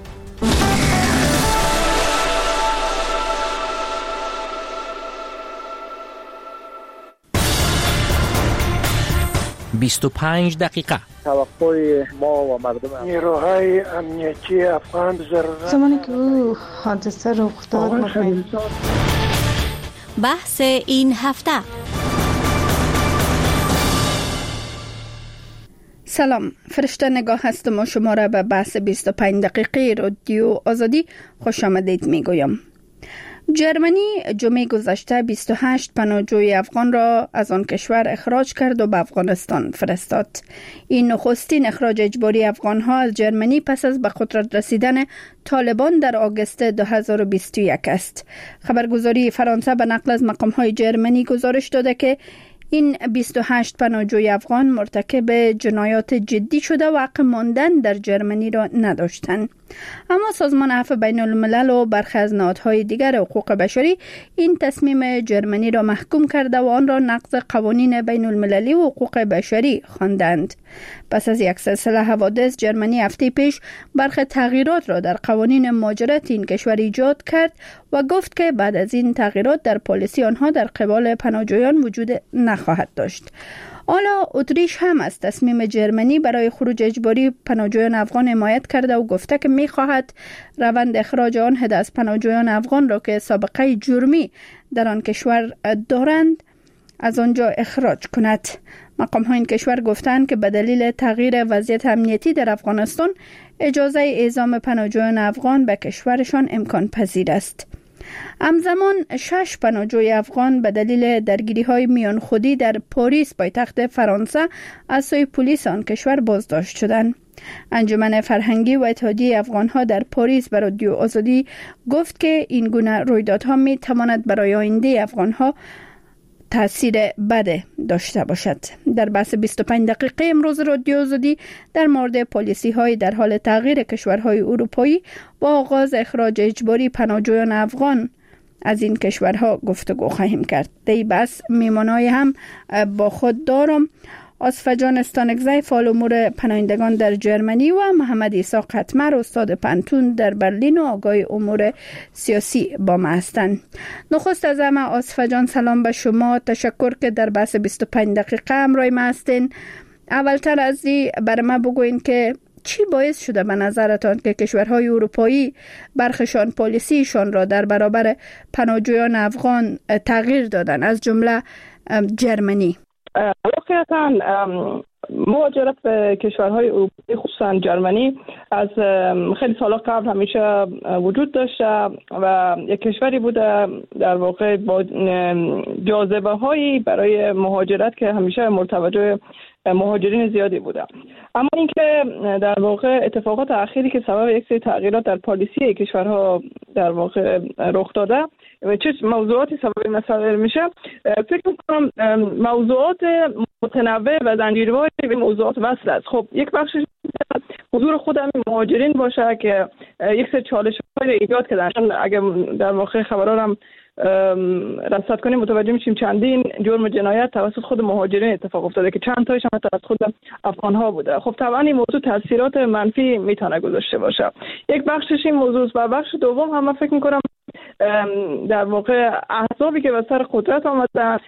Speaker 21: بیست و پنج دقیقه.
Speaker 19: توقع ما و مردم نیروهای امنیتی افغان ضرورت
Speaker 6: زمانی که او حادثه رخ داد.
Speaker 5: بحث این هفته.
Speaker 3: سلام، فرشته نگاه هستم و شما را به بحث بیست و پنج دقیقه رادیو آزادی خوش آمدید می گویم. جرمنی جمعه گذشته بیست و هشت پناهجوی افغان را از آن کشور اخراج کرد و به افغانستان فرستاد. این نخستین اخراج اجباری افغان‌ها از جرمنی پس از به قدرت رسیدن طالبان در آگوست دو هزار و بیست و یک است. خبرگزاری فرانسه به نقل از مقام‌های جرمنی گزارش داده که این بیست و هشت پناهجوی افغان مرتکب جنایات جدی شده و حق ماندن در جرمنی را نداشتند. اما سازمان عفو بین الملل و برخی از نهادهای دیگر حقوق بشری این تصمیم جرمنی را محکوم کرده و آن را نقض قوانین بین المللی و حقوق بشری خواندند. پس از یک سلسله حوادث، جرمنی هفته پیش برخی تغییرات را در قوانین مهاجرت این کشور ایجاد کرد و گفت که بعد از این تغییرات در پالیسی آنها در قبال پناهجویان وجود نخواهد داشت. حالا اتریش هم از تصمیم جرمنی برای خروج اجباری پناهجویان افغان حمایت کرده و گفته که می‌خواهد روند اخراج آن عده از پناهجویان افغان را که سابقه جرمی در آن کشور دارند از آنجا اخراج کند. مقام‌ها این کشور گفتند که به دلیل تغییر وضعیت امنیتی در افغانستان اجازه اعزام پناهجویان افغان به کشورشان امکان پذیر است. همزمان شش پناهجوی افغان به دلیل درگیری‌های میان خودی در پاریس پایتخت فرانسه از سوی پلیس آن کشور بازداشت شدند. انجمن فرهنگی و اتحادیه افغان‌ها در پاریس به رادیو آزادی گفت که این گونه رویدادها می‌تواند برای آینده افغان‌ها تأثیر بد داشته باشد. در بحث بیست و پنج دقیقه امروز رادیو آزادی در مورد پالیسی‌های در حال تغییر کشورهای اروپایی با آغاز اخراج اجباری پناهجویان افغان از این کشورها گفتگو خواهیم کرد. دی بس میمانای هم با خود دارم. آصفه جان استانگزی فعال امور پناهندگان در جرمنی و محمد عیسی قطمر استاد پنتون در برلین و آگاه امور سیاسی با ما هستند. نخست از همه آصفه جان سلام به شما، تشکر که در بحث بیست و پنج دقیقه همراه ما هستین. اولتر از این برای ما بگوین که چی باعث شده به نظرتان که کشورهای اروپایی برخشان پالیسیشان را در برابر پناهجویان افغان تغییر دادن، از جمله جرمنی؟
Speaker 21: واقعا مهاجرت به کشورهای اروپایی خصوصا جرمنی از خیلی سال قبل همیشه وجود داشته و یک کشوری بوده در واقع با جاذبه هایی برای مهاجرت که همیشه مرتبط مهاجرین زیادی بوده. اما اینکه در واقع اتفاقات اخیری که سبب یک سری تغییرات در پالیسی کشورها در واقع رخ داده و چه موضوعاتی سبب مسئله میشه، فکر میکنم موضوعات متنوع و زنجیروار به موضوعات وصل است. خب یک بخشش حضور خود همین مهاجرین باشه که یک سری چالش‌های ایجاد کردن. اگه در واقع خبرها هم رصد کنیم متوجه میشیم چندین جرم جنایت توسط خود مهاجرین اتفاق افتاده که چند تایش هم توسط خود افغان ها بوده. خب طبعا این موضوع تاثیرات منفی میتونه گذاشته باشه. یک بخشش این موضوع است و بخش دوم هم من فکر میکنم در واقع احزابی که به سر قدرت آمدن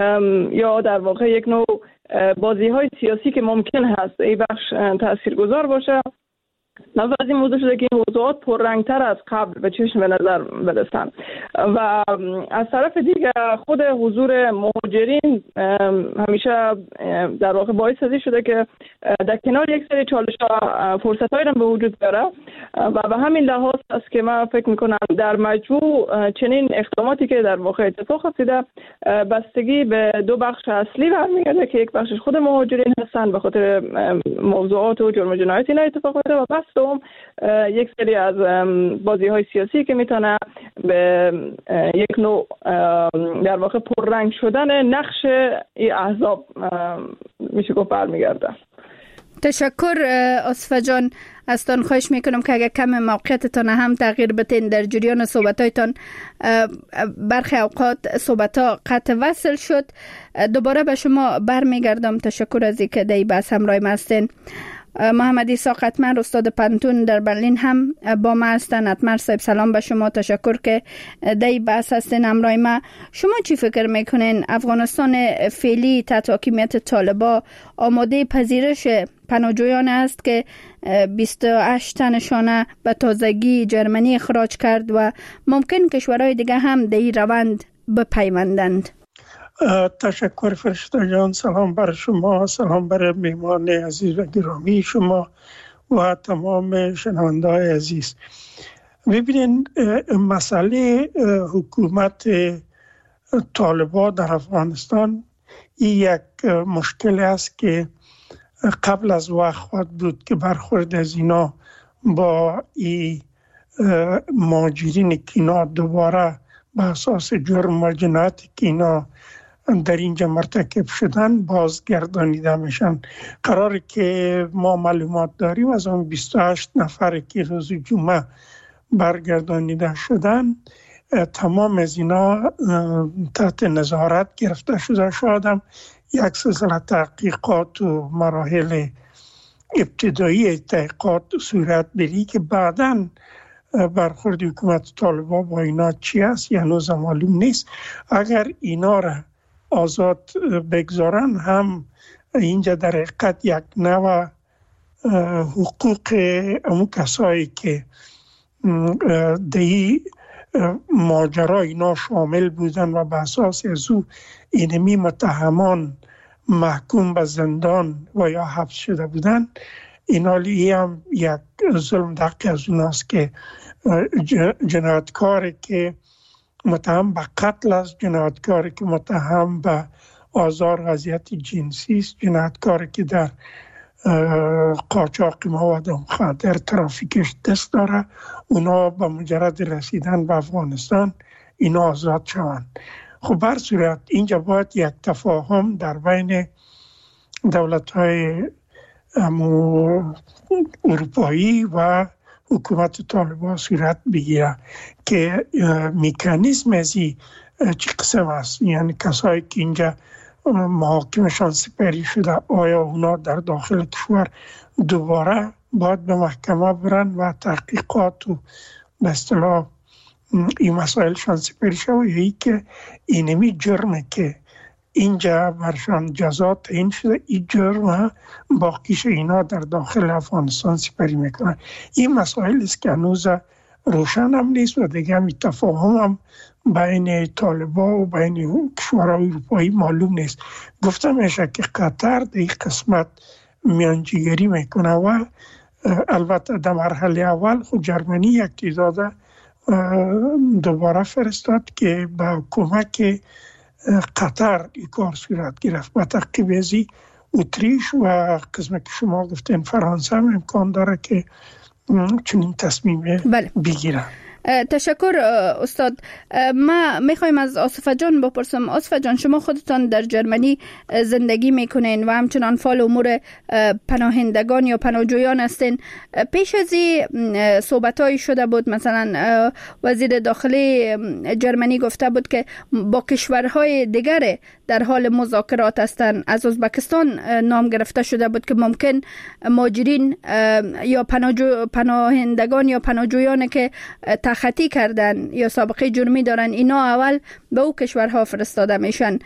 Speaker 21: یا در واقع یک نوع بازی های سیاسی که ممکن هست این بخش تاثیرگذار باشه. نظر از این موضوع شده که این موضوعات پررنگتر از قبل به چشم به نظر برسن و از طرف دیگه خود حضور مهاجرین همیشه در واقع باعث ازی شده که در کنار یک سری چالش‌ها فرصت‌هایی هم به وجود بیاره و به همین لحاظ است که من فکر می‌کنم در مجموع چنین اقداماتی که در واقع اتفاق افتاده بستگی به دو بخش اصلی برمیگرده که یک بخشش خود مهاجرین هستن به خاطر موضوعات و جرم جنایت اینا اتفاق افتاده و بس دوم یک سری از بازی های سیاسی که میتونه به یک نوع در واقع پررنگ شدن نقش این احزاب میشه گفت برمیگرده.
Speaker 3: تشکر آصفه جان. از تان خواهش میکنم که اگر کم موقعیتتان هم تغییر بتین در جریان صحبتایتان. برخی اوقات صحبتها قطع وصل شد. دوباره به شما برمیگردم. تشکر از اینکه در بحث همراه ما هستین. محمد عیسی قطمر استاد پنتون در برلین هم با ما هستن. اتمر صاحب سلام به شما، تشکر که دی بحث هستین همراه ما. شما چی فکر میکنین افغانستان فعلی تحت حاکمیت طالبان آماده پذیرش پناهجویان است که بیست و هشت تنشان به تازگی جرمنی اخراج کرد و ممکن کشورهای دیگه هم در این روند بپیوندند؟
Speaker 19: تشکر فرشته جان. سلام بر شما، سلام بر میهمان عزیز و گرامی شما و تمام شنونده‌های عزیز. ببینین مسئله حکومت طالبان در افغانستان این یک مشکل است که قبل از وقت خواهد بود که برخورد از اینا با این مهاجرین که اینا دوباره به اساس جرم و جنایت که اینا در اینجا مرتکب شدن بازگردانیده میشن. قراره که ما معلومات داریم از اون بیست و هشت نفر که روز جمعه برگردانیده شدن تمام از اینا تحت نظارت گرفته شده. شاید هم یک سلسله تحقیقات و مراحل ابتدایی تحقیقات صورت بگیره که بعداً برخورد حکومت طالبان با اینا چی است یا هنوز معلوم نیست. اگر اینا را آزاد بگذارن هم اینجا در حقیقت یک نوع حقوق امو کسایی که دی ماجرا اینا شامل بودن و به اساس از او اینمی متهمان محکوم به زندان و یا حبس شده بودن، اینالی هم یک ظلم دقیق از اوناست که جنایتکاری که متهم به قتل است، جنایتکاری که متهم به آزار و اذیت جنسی است، جنایتکاری که در قاچاق مواد مخدر ترافیکش دست داره، اونا به مجرد رسیدن به افغانستان اینا آزاد شوند. خب بر صورت اینجا باید یک تفاهم در بین دولت‌های اروپایی و حکومت طالبان صورت بگیره که مکانیزم ازی چی قسم است، یعنی کسایی که اینجا محاکمشان سپری شده آیا اونا در داخل کشور دوباره باید به محکمه برن و تحقیقات و به اصطلاح این مسائلشان سپری شده، یا ای که اینمی جرمه که اینجا برشان جزا تعیین شده این جرم باقیش اینا در داخل افغانستان سپری میکنن. این مسائل است که هنوز روشن هم نیست و دیگه هم تفاهم هم بین طالبان و بین کشورهای اروپایی معلوم نیست. گفتم میشه که قطر در این قسمت میانجیگری میکنه و البته در مرحله اول خود جرمنی یک تعداد دوباره فرستاد که با کمک قطر این کار صورت گرفت. با تعقیب ازی اتریش و قسمت که شما گفتین فرانسه هم امکان داره که چنین تصمیم بله. بگیرن.
Speaker 3: تشکر استاد. ما میخوایم از آصفه جان بپرسم. آصفه جان، شما خودتان در جرمنی زندگی میکنین و همچنان فعال امور پناهندگان یا پناهجویان هستین. پیش از این صحبتایی شده بود، مثلا وزیر داخلی جرمنی گفته بود که با کشورهای دیگر در حال مذاکرات هستند. از ازبکستان نام گرفته شده بود که ممکن مهاجرین یا پناهجو پناهندگان یا پناهجویان که تخطی کردن یا سابقه جرمی دارن اینا اول به او کشورها فرستاده میشن.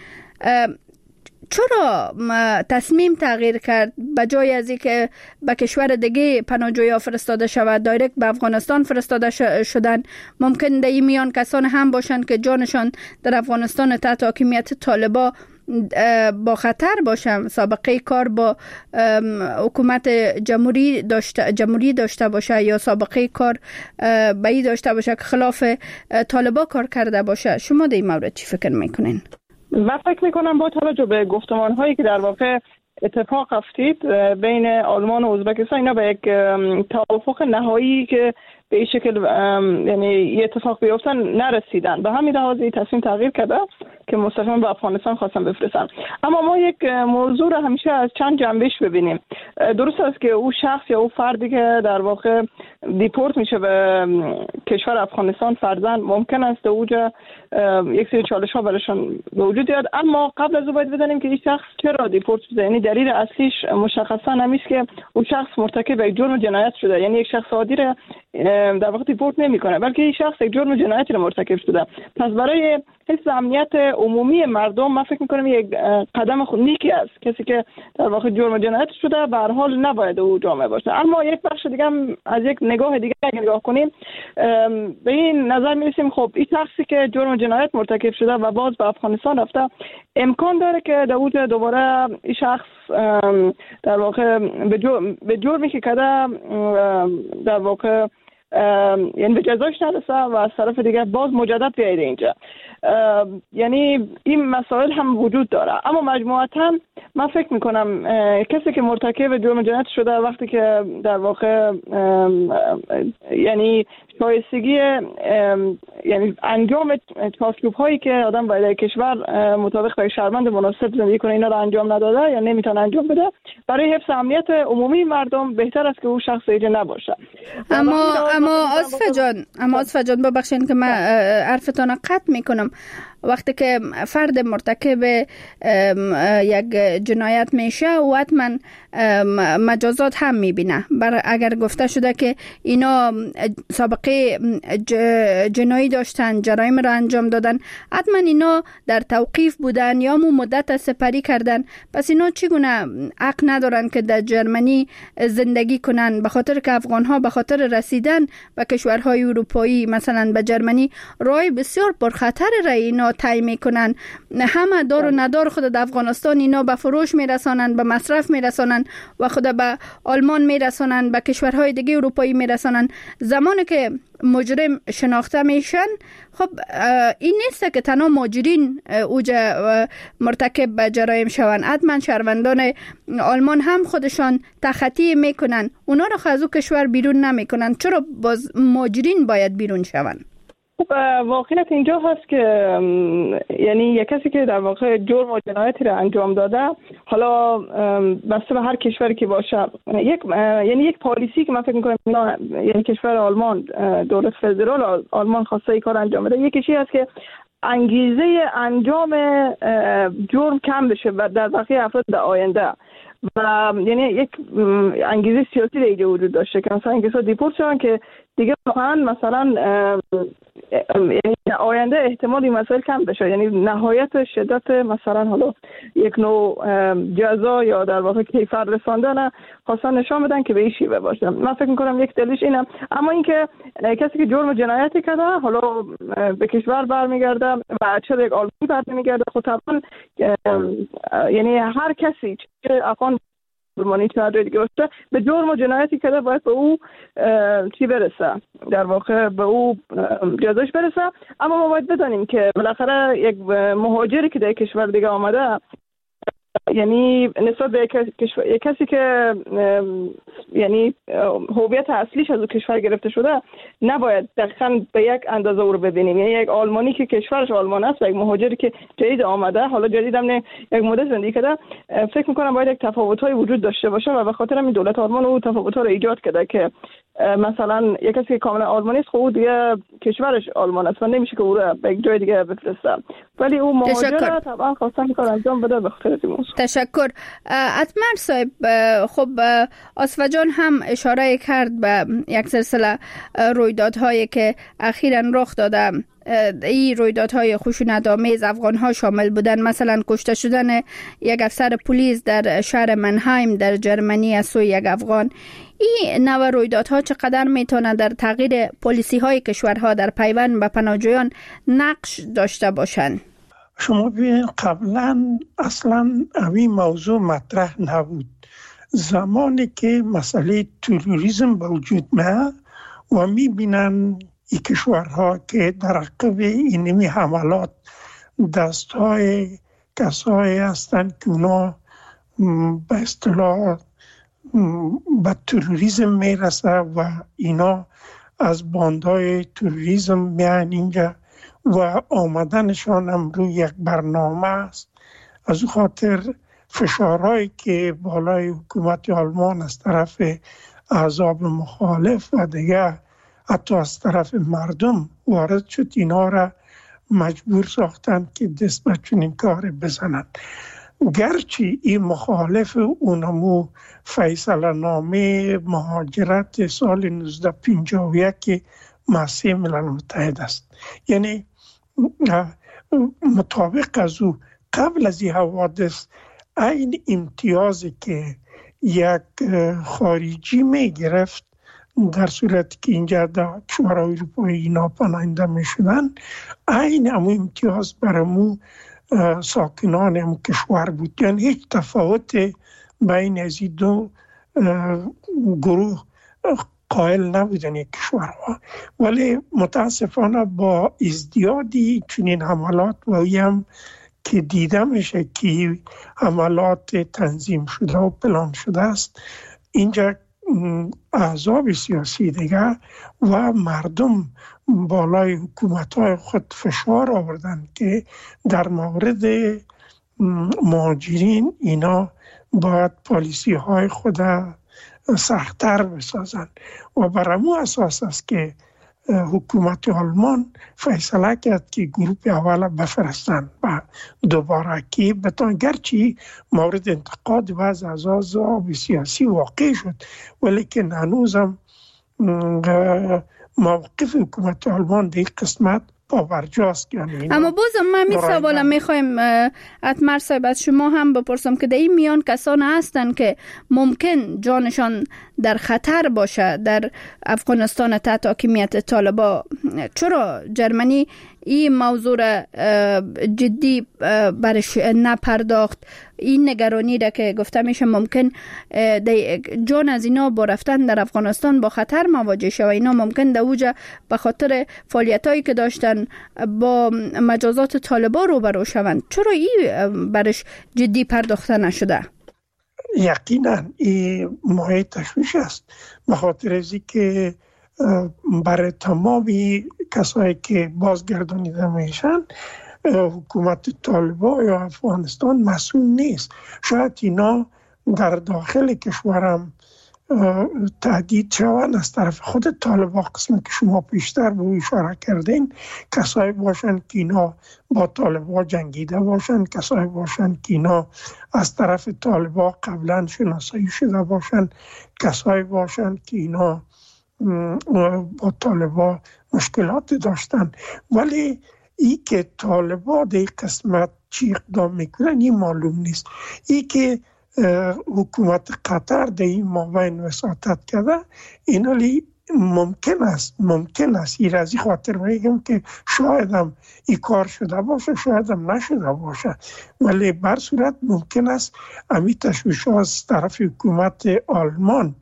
Speaker 3: چرا تصمیم تغییر کرد به جای از اینکه به کشور دیگه پناهجویا فرستاده شود دایرکت به افغانستان فرستاده شدن؟ ممکن در این میان کسان هم باشند که جانشان در افغانستان تحت حاکمیت طالبان با خطر باشم، سابقه کار با حکومت جمهوری داشته جمهوری داشته باشه یا سابقه کار به این داشته باشه که خلاف طالبان کار کرده باشه. شما در این مورد چی فکر میکنین؟
Speaker 21: من فکر میکنم با توجه به گفتمان هایی که در واقع اتفاق افتید بین آلمان و ازبکستان، اینا به یک توافق نهایی که به این شکل یعنی یه اتفاق بیفتن نرسیدن. به همین لحاظ تصمیم تغییر کرده که مستقیما به افغانستان خواستن بفرستن. اما ما یک موضوع رو همیشه از چند جنبش ببینیم. درست است که او شخص یا او فردی که در واقع دیپورت میشه به کشور افغانستان فرزن ممکن است اوجا یک سری چالش ها براشون به وجود بیاد، اما قبل از او باید بدانیم که این شخص چرا دیپورت شده. یعنی دلیل اصلیش مشخصا نمیشه که اون شخص مرتکب یک جرم جنایت شده، یعنی یک شخص عادی رو در واقع دیپورت نمیکنه، بلکه این شخص یک جرم جنایتی رو مرتکب شده. پس برای حفظ امنیت عمومی مردم من فکر میکنم یک قدم خود نیکی است. کسی که در واقع جرم جنایت شده به هر حال نباید او جامعه باشه. اما یک بخش دیگه هم از یک نگاه دیگه اگه نگاه کنیم به این نظر میرسیم خب این شخصی که جرم جنایت مرتکب شده و باز به افغانستان رفته امکان داره که در دوباره این شخص در واقع به جرمی که کرده در واقع یعنی به جزایش نرسه و از طرف دیگه باز مجدد بیاید اینجا. یعنی این مسائل هم وجود داره. اما مجموعاً من فکر میکنم کسی که مرتکب جرم جنایت شده وقتی که در واقع یعنی شایستگی یعنی انجام چارچوب هایی که آدم باید در کشور مطابق با شهروند مناسب زندگی کنه اینا رو انجام نداده یا نمیتونه انجام بده، برای حفظ امنیت عمومی مردم بهتر است که او شخص اینجا نباشه.
Speaker 3: اما اما آصفه جان اما آصفه جان ببخشید که من حرفتون رو قطع میکنم. وقتی که فرد مرتکب یک جنایت میشه و حتما مجازات هم میبینه. بر اگر گفته شده که اینا سابقه جنایی داشتن، جرایم را انجام دادن، حتما اینا در توقیف بودن یا مو مدت سپری کردن، پس اینا چگونه حق ندارن که در جرمنی زندگی کنن؟ به خاطر که افغان ها به خاطر رسیدن به کشورهای اروپایی مثلا به جرمنی راه بسیار پرخطر را اینا طی میکنن. همه دار و ندار خود در افغانستان اینا به فروش میرسانن، به مصرف میرسانن و خود به آلمان میرسانن، به کشورهای دیگه اروپایی میرسانن. زمانی که مجرم شناخته میشن خب این نیست که تنها مجرمین اوجا مرتکب به جرایم شوند، حتما شهروندان آلمان هم خودشان تخطی میکنن، اونا رو از او کشور بیرون نمیکنن. چرا باز مجرمین باید بیرون شوند؟
Speaker 21: واقعیت اینجا هست که یعنی یک کسی که در واقع جرم و جنایتی را انجام داده، حالا بسته به هر کشوری که باشه، یک یعنی یک پالیسی که من فکر می‌کنم یعنی کشور آلمان، دولت فدرال آلمان خواسته این کار انجام بده، یکیشی هست که انگیزه انجام جرم کم بشه و در بقیه افراد در آینده، و یعنی یک انگیزه سیاسی در اینجا وجود داشته که مثلا این کسا دیپورت شدن که دیگه واقعا مثلا آینده احتمال این مسائل کم بشه، یعنی نهایت شدت مثلا حالا یک نوع جزا یا در واقع کیفر رساندن خواستن نشان بدن که به این شیوه باشه. من فکر میکنم یک دلیلش اینه. اما اینکه کسی که جرم و جنایتی کرده حالا به کشور برمیگرده و چه یک آلمانی برمیگرده، خب طبعا یعنی هر کسی چه افغان آلمانی چه جای دیگه باشه به جرم و جنایتی کرده باید به او چی برسه، در واقع به او جزاش برسه. اما ما باید بدانیم که بالاخره یک مهاجری که در کشور دیگه آمده، یعنی نسبت به یک کسی که یعنی هویت اصلیش از او کشور گرفته شده، نباید دقیقاً به یک اندازه او رو ببینیم. یعنی یک آلمانی که کشورش آلمان است و یک مهاجری که جدید آمده، حالا جدید هم نه یک مدت زندگی کرده، فکر میکنم باید یک تفاوت‌های وجود داشته باشه و به خاطر همین دولت آلمان او تفاوت‌ها رو ایجاد کرده که مثلا یک کسی که کاملا آلمانی است، خب دیگه کشورش آلمان است و نمیشه که او رو به یک جای دیگه بفرسته، ولی او مهاجر طبعا خواستن کار انجام بده به خاطر این موضوع.
Speaker 3: تشکر. اتمر صاحب، خب آصفه جان هم اشاره کرد به یک سلسله رویدادهایی که اخیراً رخ داده. این رویدادهای خشونت‌آمیز افغان‌ها شامل بودن، مثلا کشته شدن یک افسر پلیس در شهر منهایم در جرمنی از سوی یک افغان. این نوع رویدادها چقدر میتونه در تغییر پالیسی‌های کشورها در پیوند به پناهجویان نقش داشته باشند؟
Speaker 19: شما ببینید قبلا اصلا این موضوع مطرح نبود. زمانی که مسئله تروریسم به وجود میاد و میبینن این کشورها که در عقب اینمی حملات دستهای کسایی هستند که اونا به اصطلاح به تروریسم میرسه و اینا از باندهای تروریسم میان اینجا و آمدنشان هم روی یک برنامه است. از او خاطر فشارهایی که بالای حکومت آلمان از طرف احزاب مخالف و دیگه حتی از طرف مردم وارد شد، اینا را مجبور ساختن که دست به چنین کار بزنن. گرچه این مخالف اونمو فیصله نامه مهاجرت سال نوزده پنجاه و یک مؤسسه ملل متحد است، یعنی مطابق از او قبل از این حوادث این امتیازی که یک خارجی می گرفت در صورتی که اینجا در کشورهای اروپایی اینا پناهنده می شدن، این همو امتیاز برامو ساکنان همو کشور بود. یعنی هیچ تفاوت بین از این دو گروه قائل نبودن یک کشورها، ولی متاسفانه با ازدیادی چنین حملات و هم که دیده میشه که حملات تنظیم شده و پلان شده است، اینجا احزاب سیاسی دیگه و مردم بالای حکومت‌های خود فشار آوردن که در مورد مهاجرین اینا باید پالیسی های خود سخت‌تر بسازن و بر همون اساس است که حکومت آلمان فیصله کرد که گروپ اول بفرستن و دوباره که بتان گرچه مورد انتقاد بعض از احزاب سیاسی واقع شد، ولی که هنوزم موقف حکومت آلمان در این قسمت پاورجاست. یعنی
Speaker 3: اما بازم من می سوالم میخوایم اتمر صاحب از شما هم بپرسم که در این میان کسان هستن که ممکن جانشان در خطر باشه در افغانستان تحت حاکمیت طالبان. چرا جرمنی این موضوع را جدی برش نپرداخت؟ این نگرانی را که گفته میشه ممکن جان از اینا با رفتن در افغانستان با خطر مواجه شود، اینا ممکن در اوجه به خاطر فعالیتایی که داشتن با مجازات طالبان روبرو شوند. چرا این برش جدی پرداخته نشده؟
Speaker 19: یقینا این مایه تشویش است، به خاطر از که برای تمامی کسایی که بازگردانیده میشن حکومت طالبان یا افغانستان مسئول نیست. شاید اینا در داخل کشورم تهدید شوند از طرف خود طالبان، قسمی که شما پیشتر به او اشاره کردین، کسایی باشن که اینا با طالبان جنگیده باشن، کسایی باشن که اینا از طرف طالبان قبلا شناسایی شده باشن، کسایی باشن که اینا با طالبان مشکلات داشتن. ولی ای که طالبان در قسمت چی اقدام میکنن این معلوم نیست. ای که حکومت قطر در این مابین وساطت کرده، اینالی ممکن است ممکن است این رازی خاطر میگم که شاید هم این کار شده باشه، شاید هم نشده باشه، ولی بر صورت ممکن است امی تشویش ها از طرف حکومت آلمان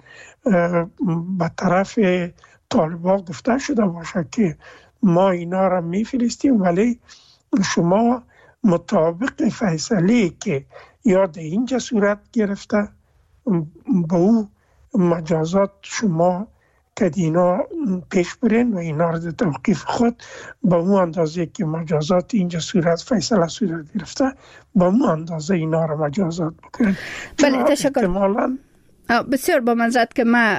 Speaker 19: به طرف طالبان گفته شده باشه که ما اینا را میفرستیم، ولی شما مطابق فیصله که یا در اینجا صورت گرفته با او مجازات شما که اینا پیش برین و اینا را در توقیف خود با اون اندازه که مجازات اینجا صورت فیصله صورت گرفته با اون اندازه اینا را مجازات بکنین.
Speaker 3: بله تشکر. بسیار با منظرت که ما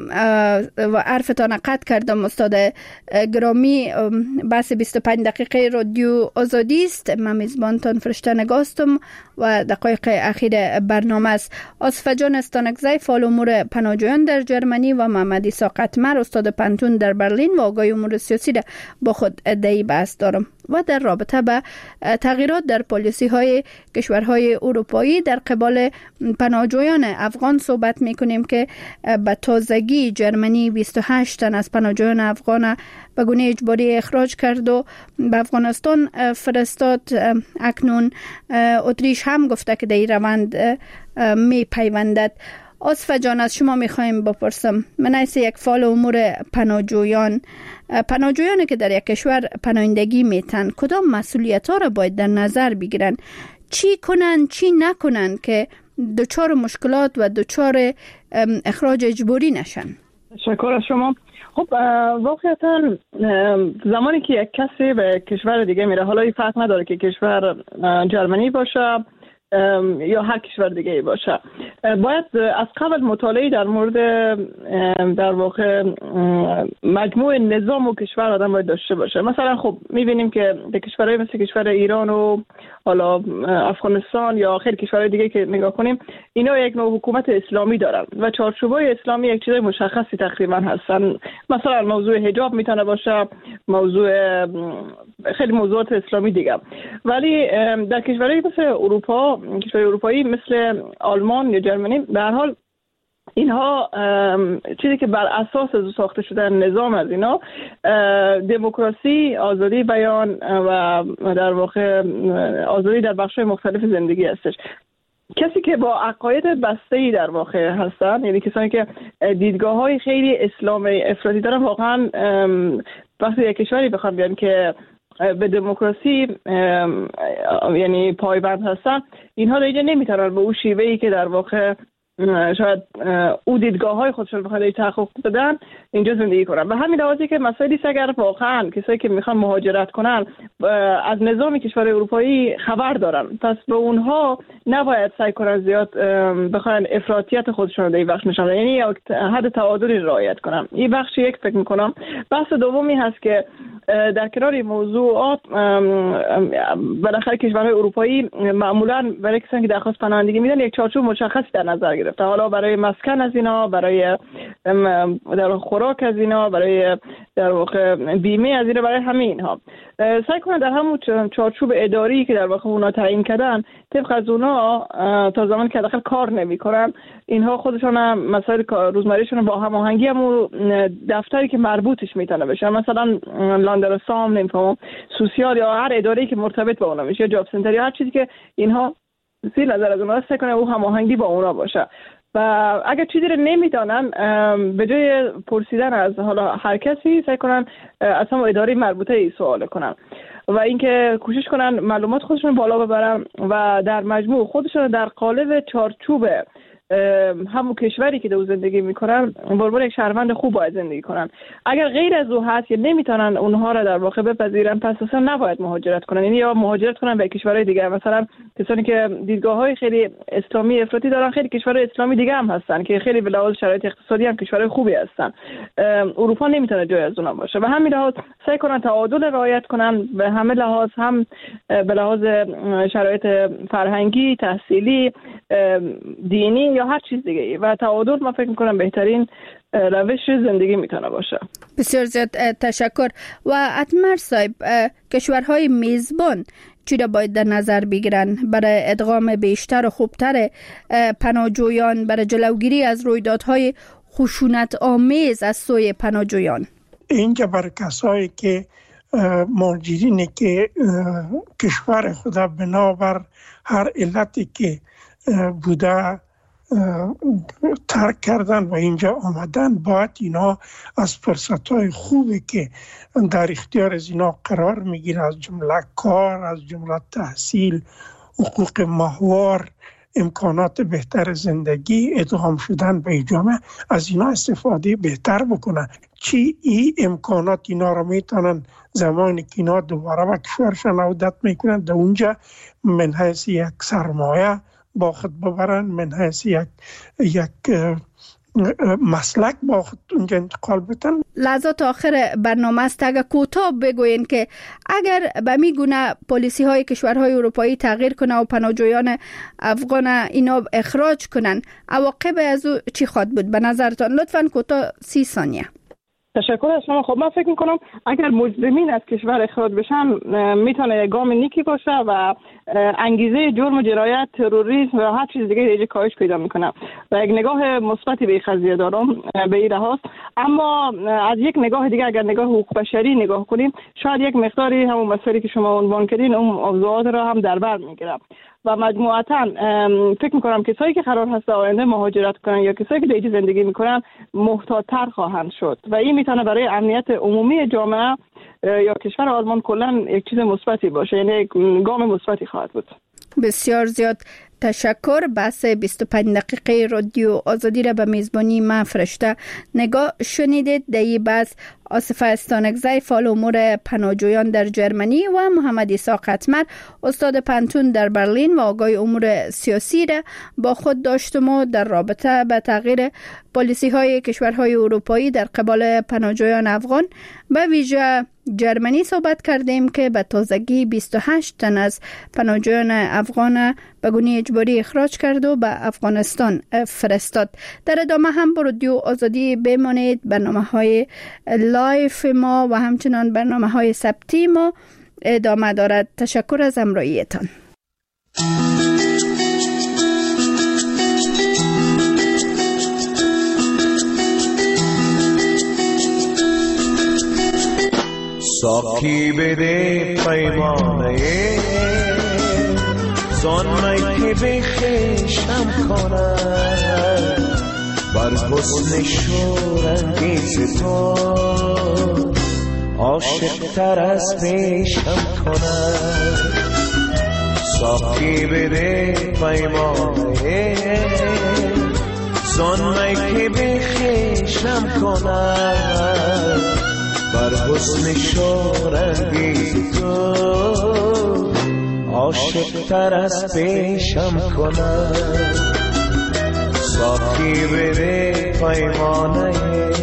Speaker 3: و عرفتان قطع کردم استاد گرامی. بحث بیست و پنج دقیقه رادیو آزادی است. من میزبانتان فرشته نگاستم و دقایق اخیر برنامه است. آصفه جان استانکزی فعال امور پناهجویان در جرمنی و محمد عیسی قطمر استاد پنتون در برلین و آگاه امور سیاسی را با خود ادعی بحث دارم و در رابطه به تغییرات در پالیسی های کشورهای اروپایی در قبال پناهجویان افغان صحبت میکنیم که به تازگی جرمنی بیست و هشت تن از پناهجویان افغان به گونه اجباری اخراج کرد و به افغانستان فرستاد. اکنون اتریش هم گفته که در این روند می پیوندد. آصفه جان از شما میخوایم بپرسم، من از یک فعال امور پناهجویان پناهجویانی که در یک کشور پناهندگی میتن کدام مسئولیت ها را باید در نظر بگیرن؟ چی کنن چی نکنن که دچار مشکلات و دچار اخراج اجباری نشن؟
Speaker 21: تشکر از شما. خب واقعا زمانی که یک کسی به کشور دیگه میره، حالا این فرق نداره که کشور جرمنی باشه یا هر کشور دیگه ای باشه، باید از قبل مطالعه در مورد در واقع مجموع نظام و کشور آدم باید داشته باشه. مثلا خب میبینیم که در کشورهای مثل کشور ایران و حالا افغانستان یا خیلی کشورهای دیگه که نگاه کنیم، اینا یک نوع حکومت اسلامی دارن و چارچوبای اسلامی یک چیز مشخصی تقریبا هستن. مثلا موضوع حجاب میتونه باشه، موضوع خیلی موضوعات اسلامی دیگه. ولی در کشورهای مثل اروپا، کشورهای اروپایی مثل آلمان یا جرمنی، به هر حال اینها چیزی که بر اساس ساخته شده نظام از اینا دموکراسی، آزادی بیان و در واقع آزادی در بخش‌های مختلف زندگی هستش. کسی که با عقاید بسته‌ای در واقع هستن، یعنی کسانی که دیدگاه‌های خیلی اسلامی افراطی دارن، واقعا وقتی یک کشوری بخوام بیان که به دموکراسی یعنی پایبند هستن، اینها دیگه نمیتونن به اون شیوهی که در واقع شاید او دیدگاه های خودشون بخواد تحقق بدن اینجا زندگی کنن. و همین لحاظی که مسائلی اگر واقعا کسایی که میخوان مهاجرت کنن از نظام کشور اروپایی خبر دارن، پس به اونها نباید سعی کنن زیاد بخوان افراطیت خودشون رو در این بخش نشون بدن، یعنی حد تعادلی رعایت کنن. این بخش یک فکر میکنم. بحث دومی هست که در کنار موضوعات بالاخره کشورهای اروپایی معمولا برای کسانی که درخواست پناهندگی میدن یک چارچوب مشخصی در نظر گرفته، حالا برای مسکن از اینا، برای در خوراک از اینا، برای در واقع بیمه از اینا، برای همین اینها سعی کنن در همون چارچوب اداری که در واقع اونا تعیین کردن طبق از اونا تا زمانی که داخل کار نمیکنن اینها خودشون مسائل روزمرهشون با هماهنگی هم دفتری که مربوطش میتونه بشه، مثلا لاندرسام نمیفهمم سوسیال یا هر اداری که مرتبط با اونا میشه، جاب سنتر یا هر چیزی که اینها زیر نظر از اونا سعی کنن او هماهنگی با اونا باشه. و اگر چیزی رو نمیدانن به جای پرسیدن از حالا هر کسی سعی کنن از هم اداره مربوطه ای سوال کنن و اینکه کوشش کنن معلومات خودشون بالا ببرن و در مجموع خودشون در قالب چارچوب همون کشوری که دو زندگی میکنن بربر یک شهروند خوب باید زندگی کنن. اگر غیر از او هست یا نمیتونن اونها را در واقع بپذیرن، پس اصلا نباید مهاجرت کنن، یعنی یا مهاجرت کنن به کشورهای دیگه. مثلا کسانی که دیدگاه‌های خیلی اسلامی افراطی دارن، خیلی کشورهای اسلامی دیگه هم هستن که خیلی به لحاظ شرایط اقتصادی هم کشورهای خوبی هستن. اروپا نمیتونه جای از اونها باشه. و همین لحاظ سعی کنن تعادل رعایت کنن به همه لحاظ، هم به لحاظ شرایط فرهنگی، تحصیلی، دینی یا هر چیز دیگه. و تعادل ما فکر می‌کنم بهترین روش زندگی میتونه باشه.
Speaker 3: بسیار زیاد تشکر. و اتمر صاحب، کشورهای میزبان چی را باید در نظر بگیرن برای ادغام بیشتر و خوبتر پناهجویان، برای جلوگیری از رویدادهای خشونت آمیز از سوی پناهجویان؟
Speaker 19: اینجا برای کسایی که مهاجرینی که کشور خدا بنابر هر علتی که بوده ترک کردن و اینجا آمدن، باید اینا از فرصتهای خوبی که در اختیار از اینا قرار میگیره، از جمله کار، از جمله تحصیل، حقوق ماهوار، امکانات بهتر زندگی، ادغام شدن به جامعه، از اینا استفاده بهتر بکنن. چی این امکانات اینا رو میتونن زمانی که اینا دوباره به کشورشان عودت میکنن در اونجا من حیث یک سرمایه با خود ببرن، من حیث یک یک مسلک با خود اونجا انتقال بتن.
Speaker 3: لحظات آخر برنامه است، اگر کوتاه بگوین که اگر به می گونه پالیسی های کشورهای اروپایی تغییر کنه و پناهجویان افغان اینا اخراج کنن، عواقب از او چی خواهد بود به نظرتان؟ لطفاً کوتاه سی ثانیه.
Speaker 21: تشکر از شما. خب من فکر میکنم اگر مجرمین از کشور اخراج بشن میتونه یک گام نیکی باشه و انگیزه جرم و جنایت، تروریسم و هر چیز دیگه دیگه کاهش پیدا میکنه و یک نگاه مثبتی به این قضیه دارم به این لحاظ. اما از یک نگاه دیگه اگر نگاه حقوق بشری نگاه کنیم، شاید یک مقداری همون مسئله که شما عنوان کردین اون موضوعات را هم در بر میگیره و مجموعاً فکر میکنم کسایی که قرار هست آینده مهاجرت کنن یا کسایی که دیگه زندگی میکنن محتاط‌تر خواهند شد و این میتونه برای امنیت عمومی جامعه یا کشور آلمان کلا یک چیز مثبتی باشه، یعنی یک گام مثبتی خواهد بود.
Speaker 3: بسیار زیاد تشکر. بحث بیست و پنج دقیقه رادیو آزادی را به میزبانی من فرشته نگاه شنیدید. در این بحث آصفه استانکزی، فعال امور پناهجویان در جرمنی، و محمد اسحاق اتمر، استاد پانتون در برلین و آگاه امور سیاسی را با خود داشتم و در رابطه به تغییر پالیسی های کشورهای اروپایی در قبال پناهجویان افغان به ویژه جرمنی صحبت کردیم که به تازگی بیست و هشت تن از پناهجویان افغان به گونه اجباری اخراج کرد و به افغانستان فرستاد. در ادامه هم با رادیو آزادی بمانید. برنامه‌های لایف ما و همچنان برنامه‌های ثبتی ما ادامه دارد. تشکر از همراهیتان.
Speaker 4: ساقی بده پیمانه زانمه که بخشم کنم بر حسن شورانگیز تو عاشق تر از پیشم کنم. ساقی بده پیمانه زانمه که بخشم کنم بر حسن شورانگیز تو عاشق تر از پیشم کنم. ساقی بده پیمانه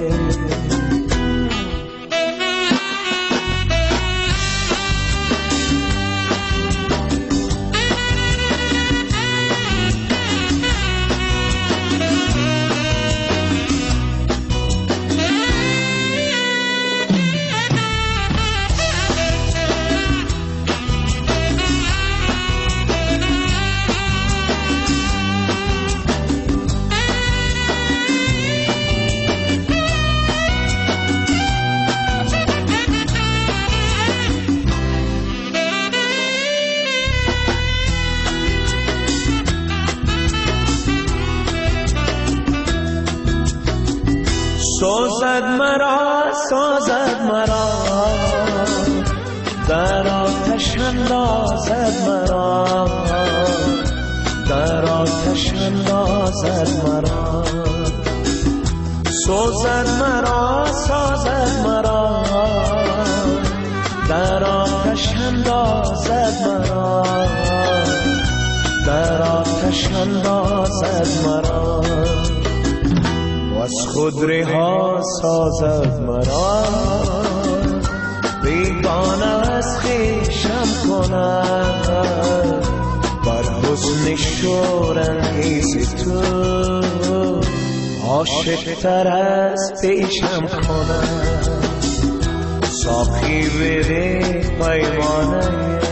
Speaker 4: سازد مرا سازد مرا در آتش اندازد مرا در آتش اندازد مرا، سوزد مرا سازد مرا، در آتش اندازد مرا، در آتش اندازد مرا، و از خود رها سازد مرا، بیگانه از خویشم کند، بر حسن شورانگیز تو عاشق تر از پیشم کند. ساقی بده پیمانه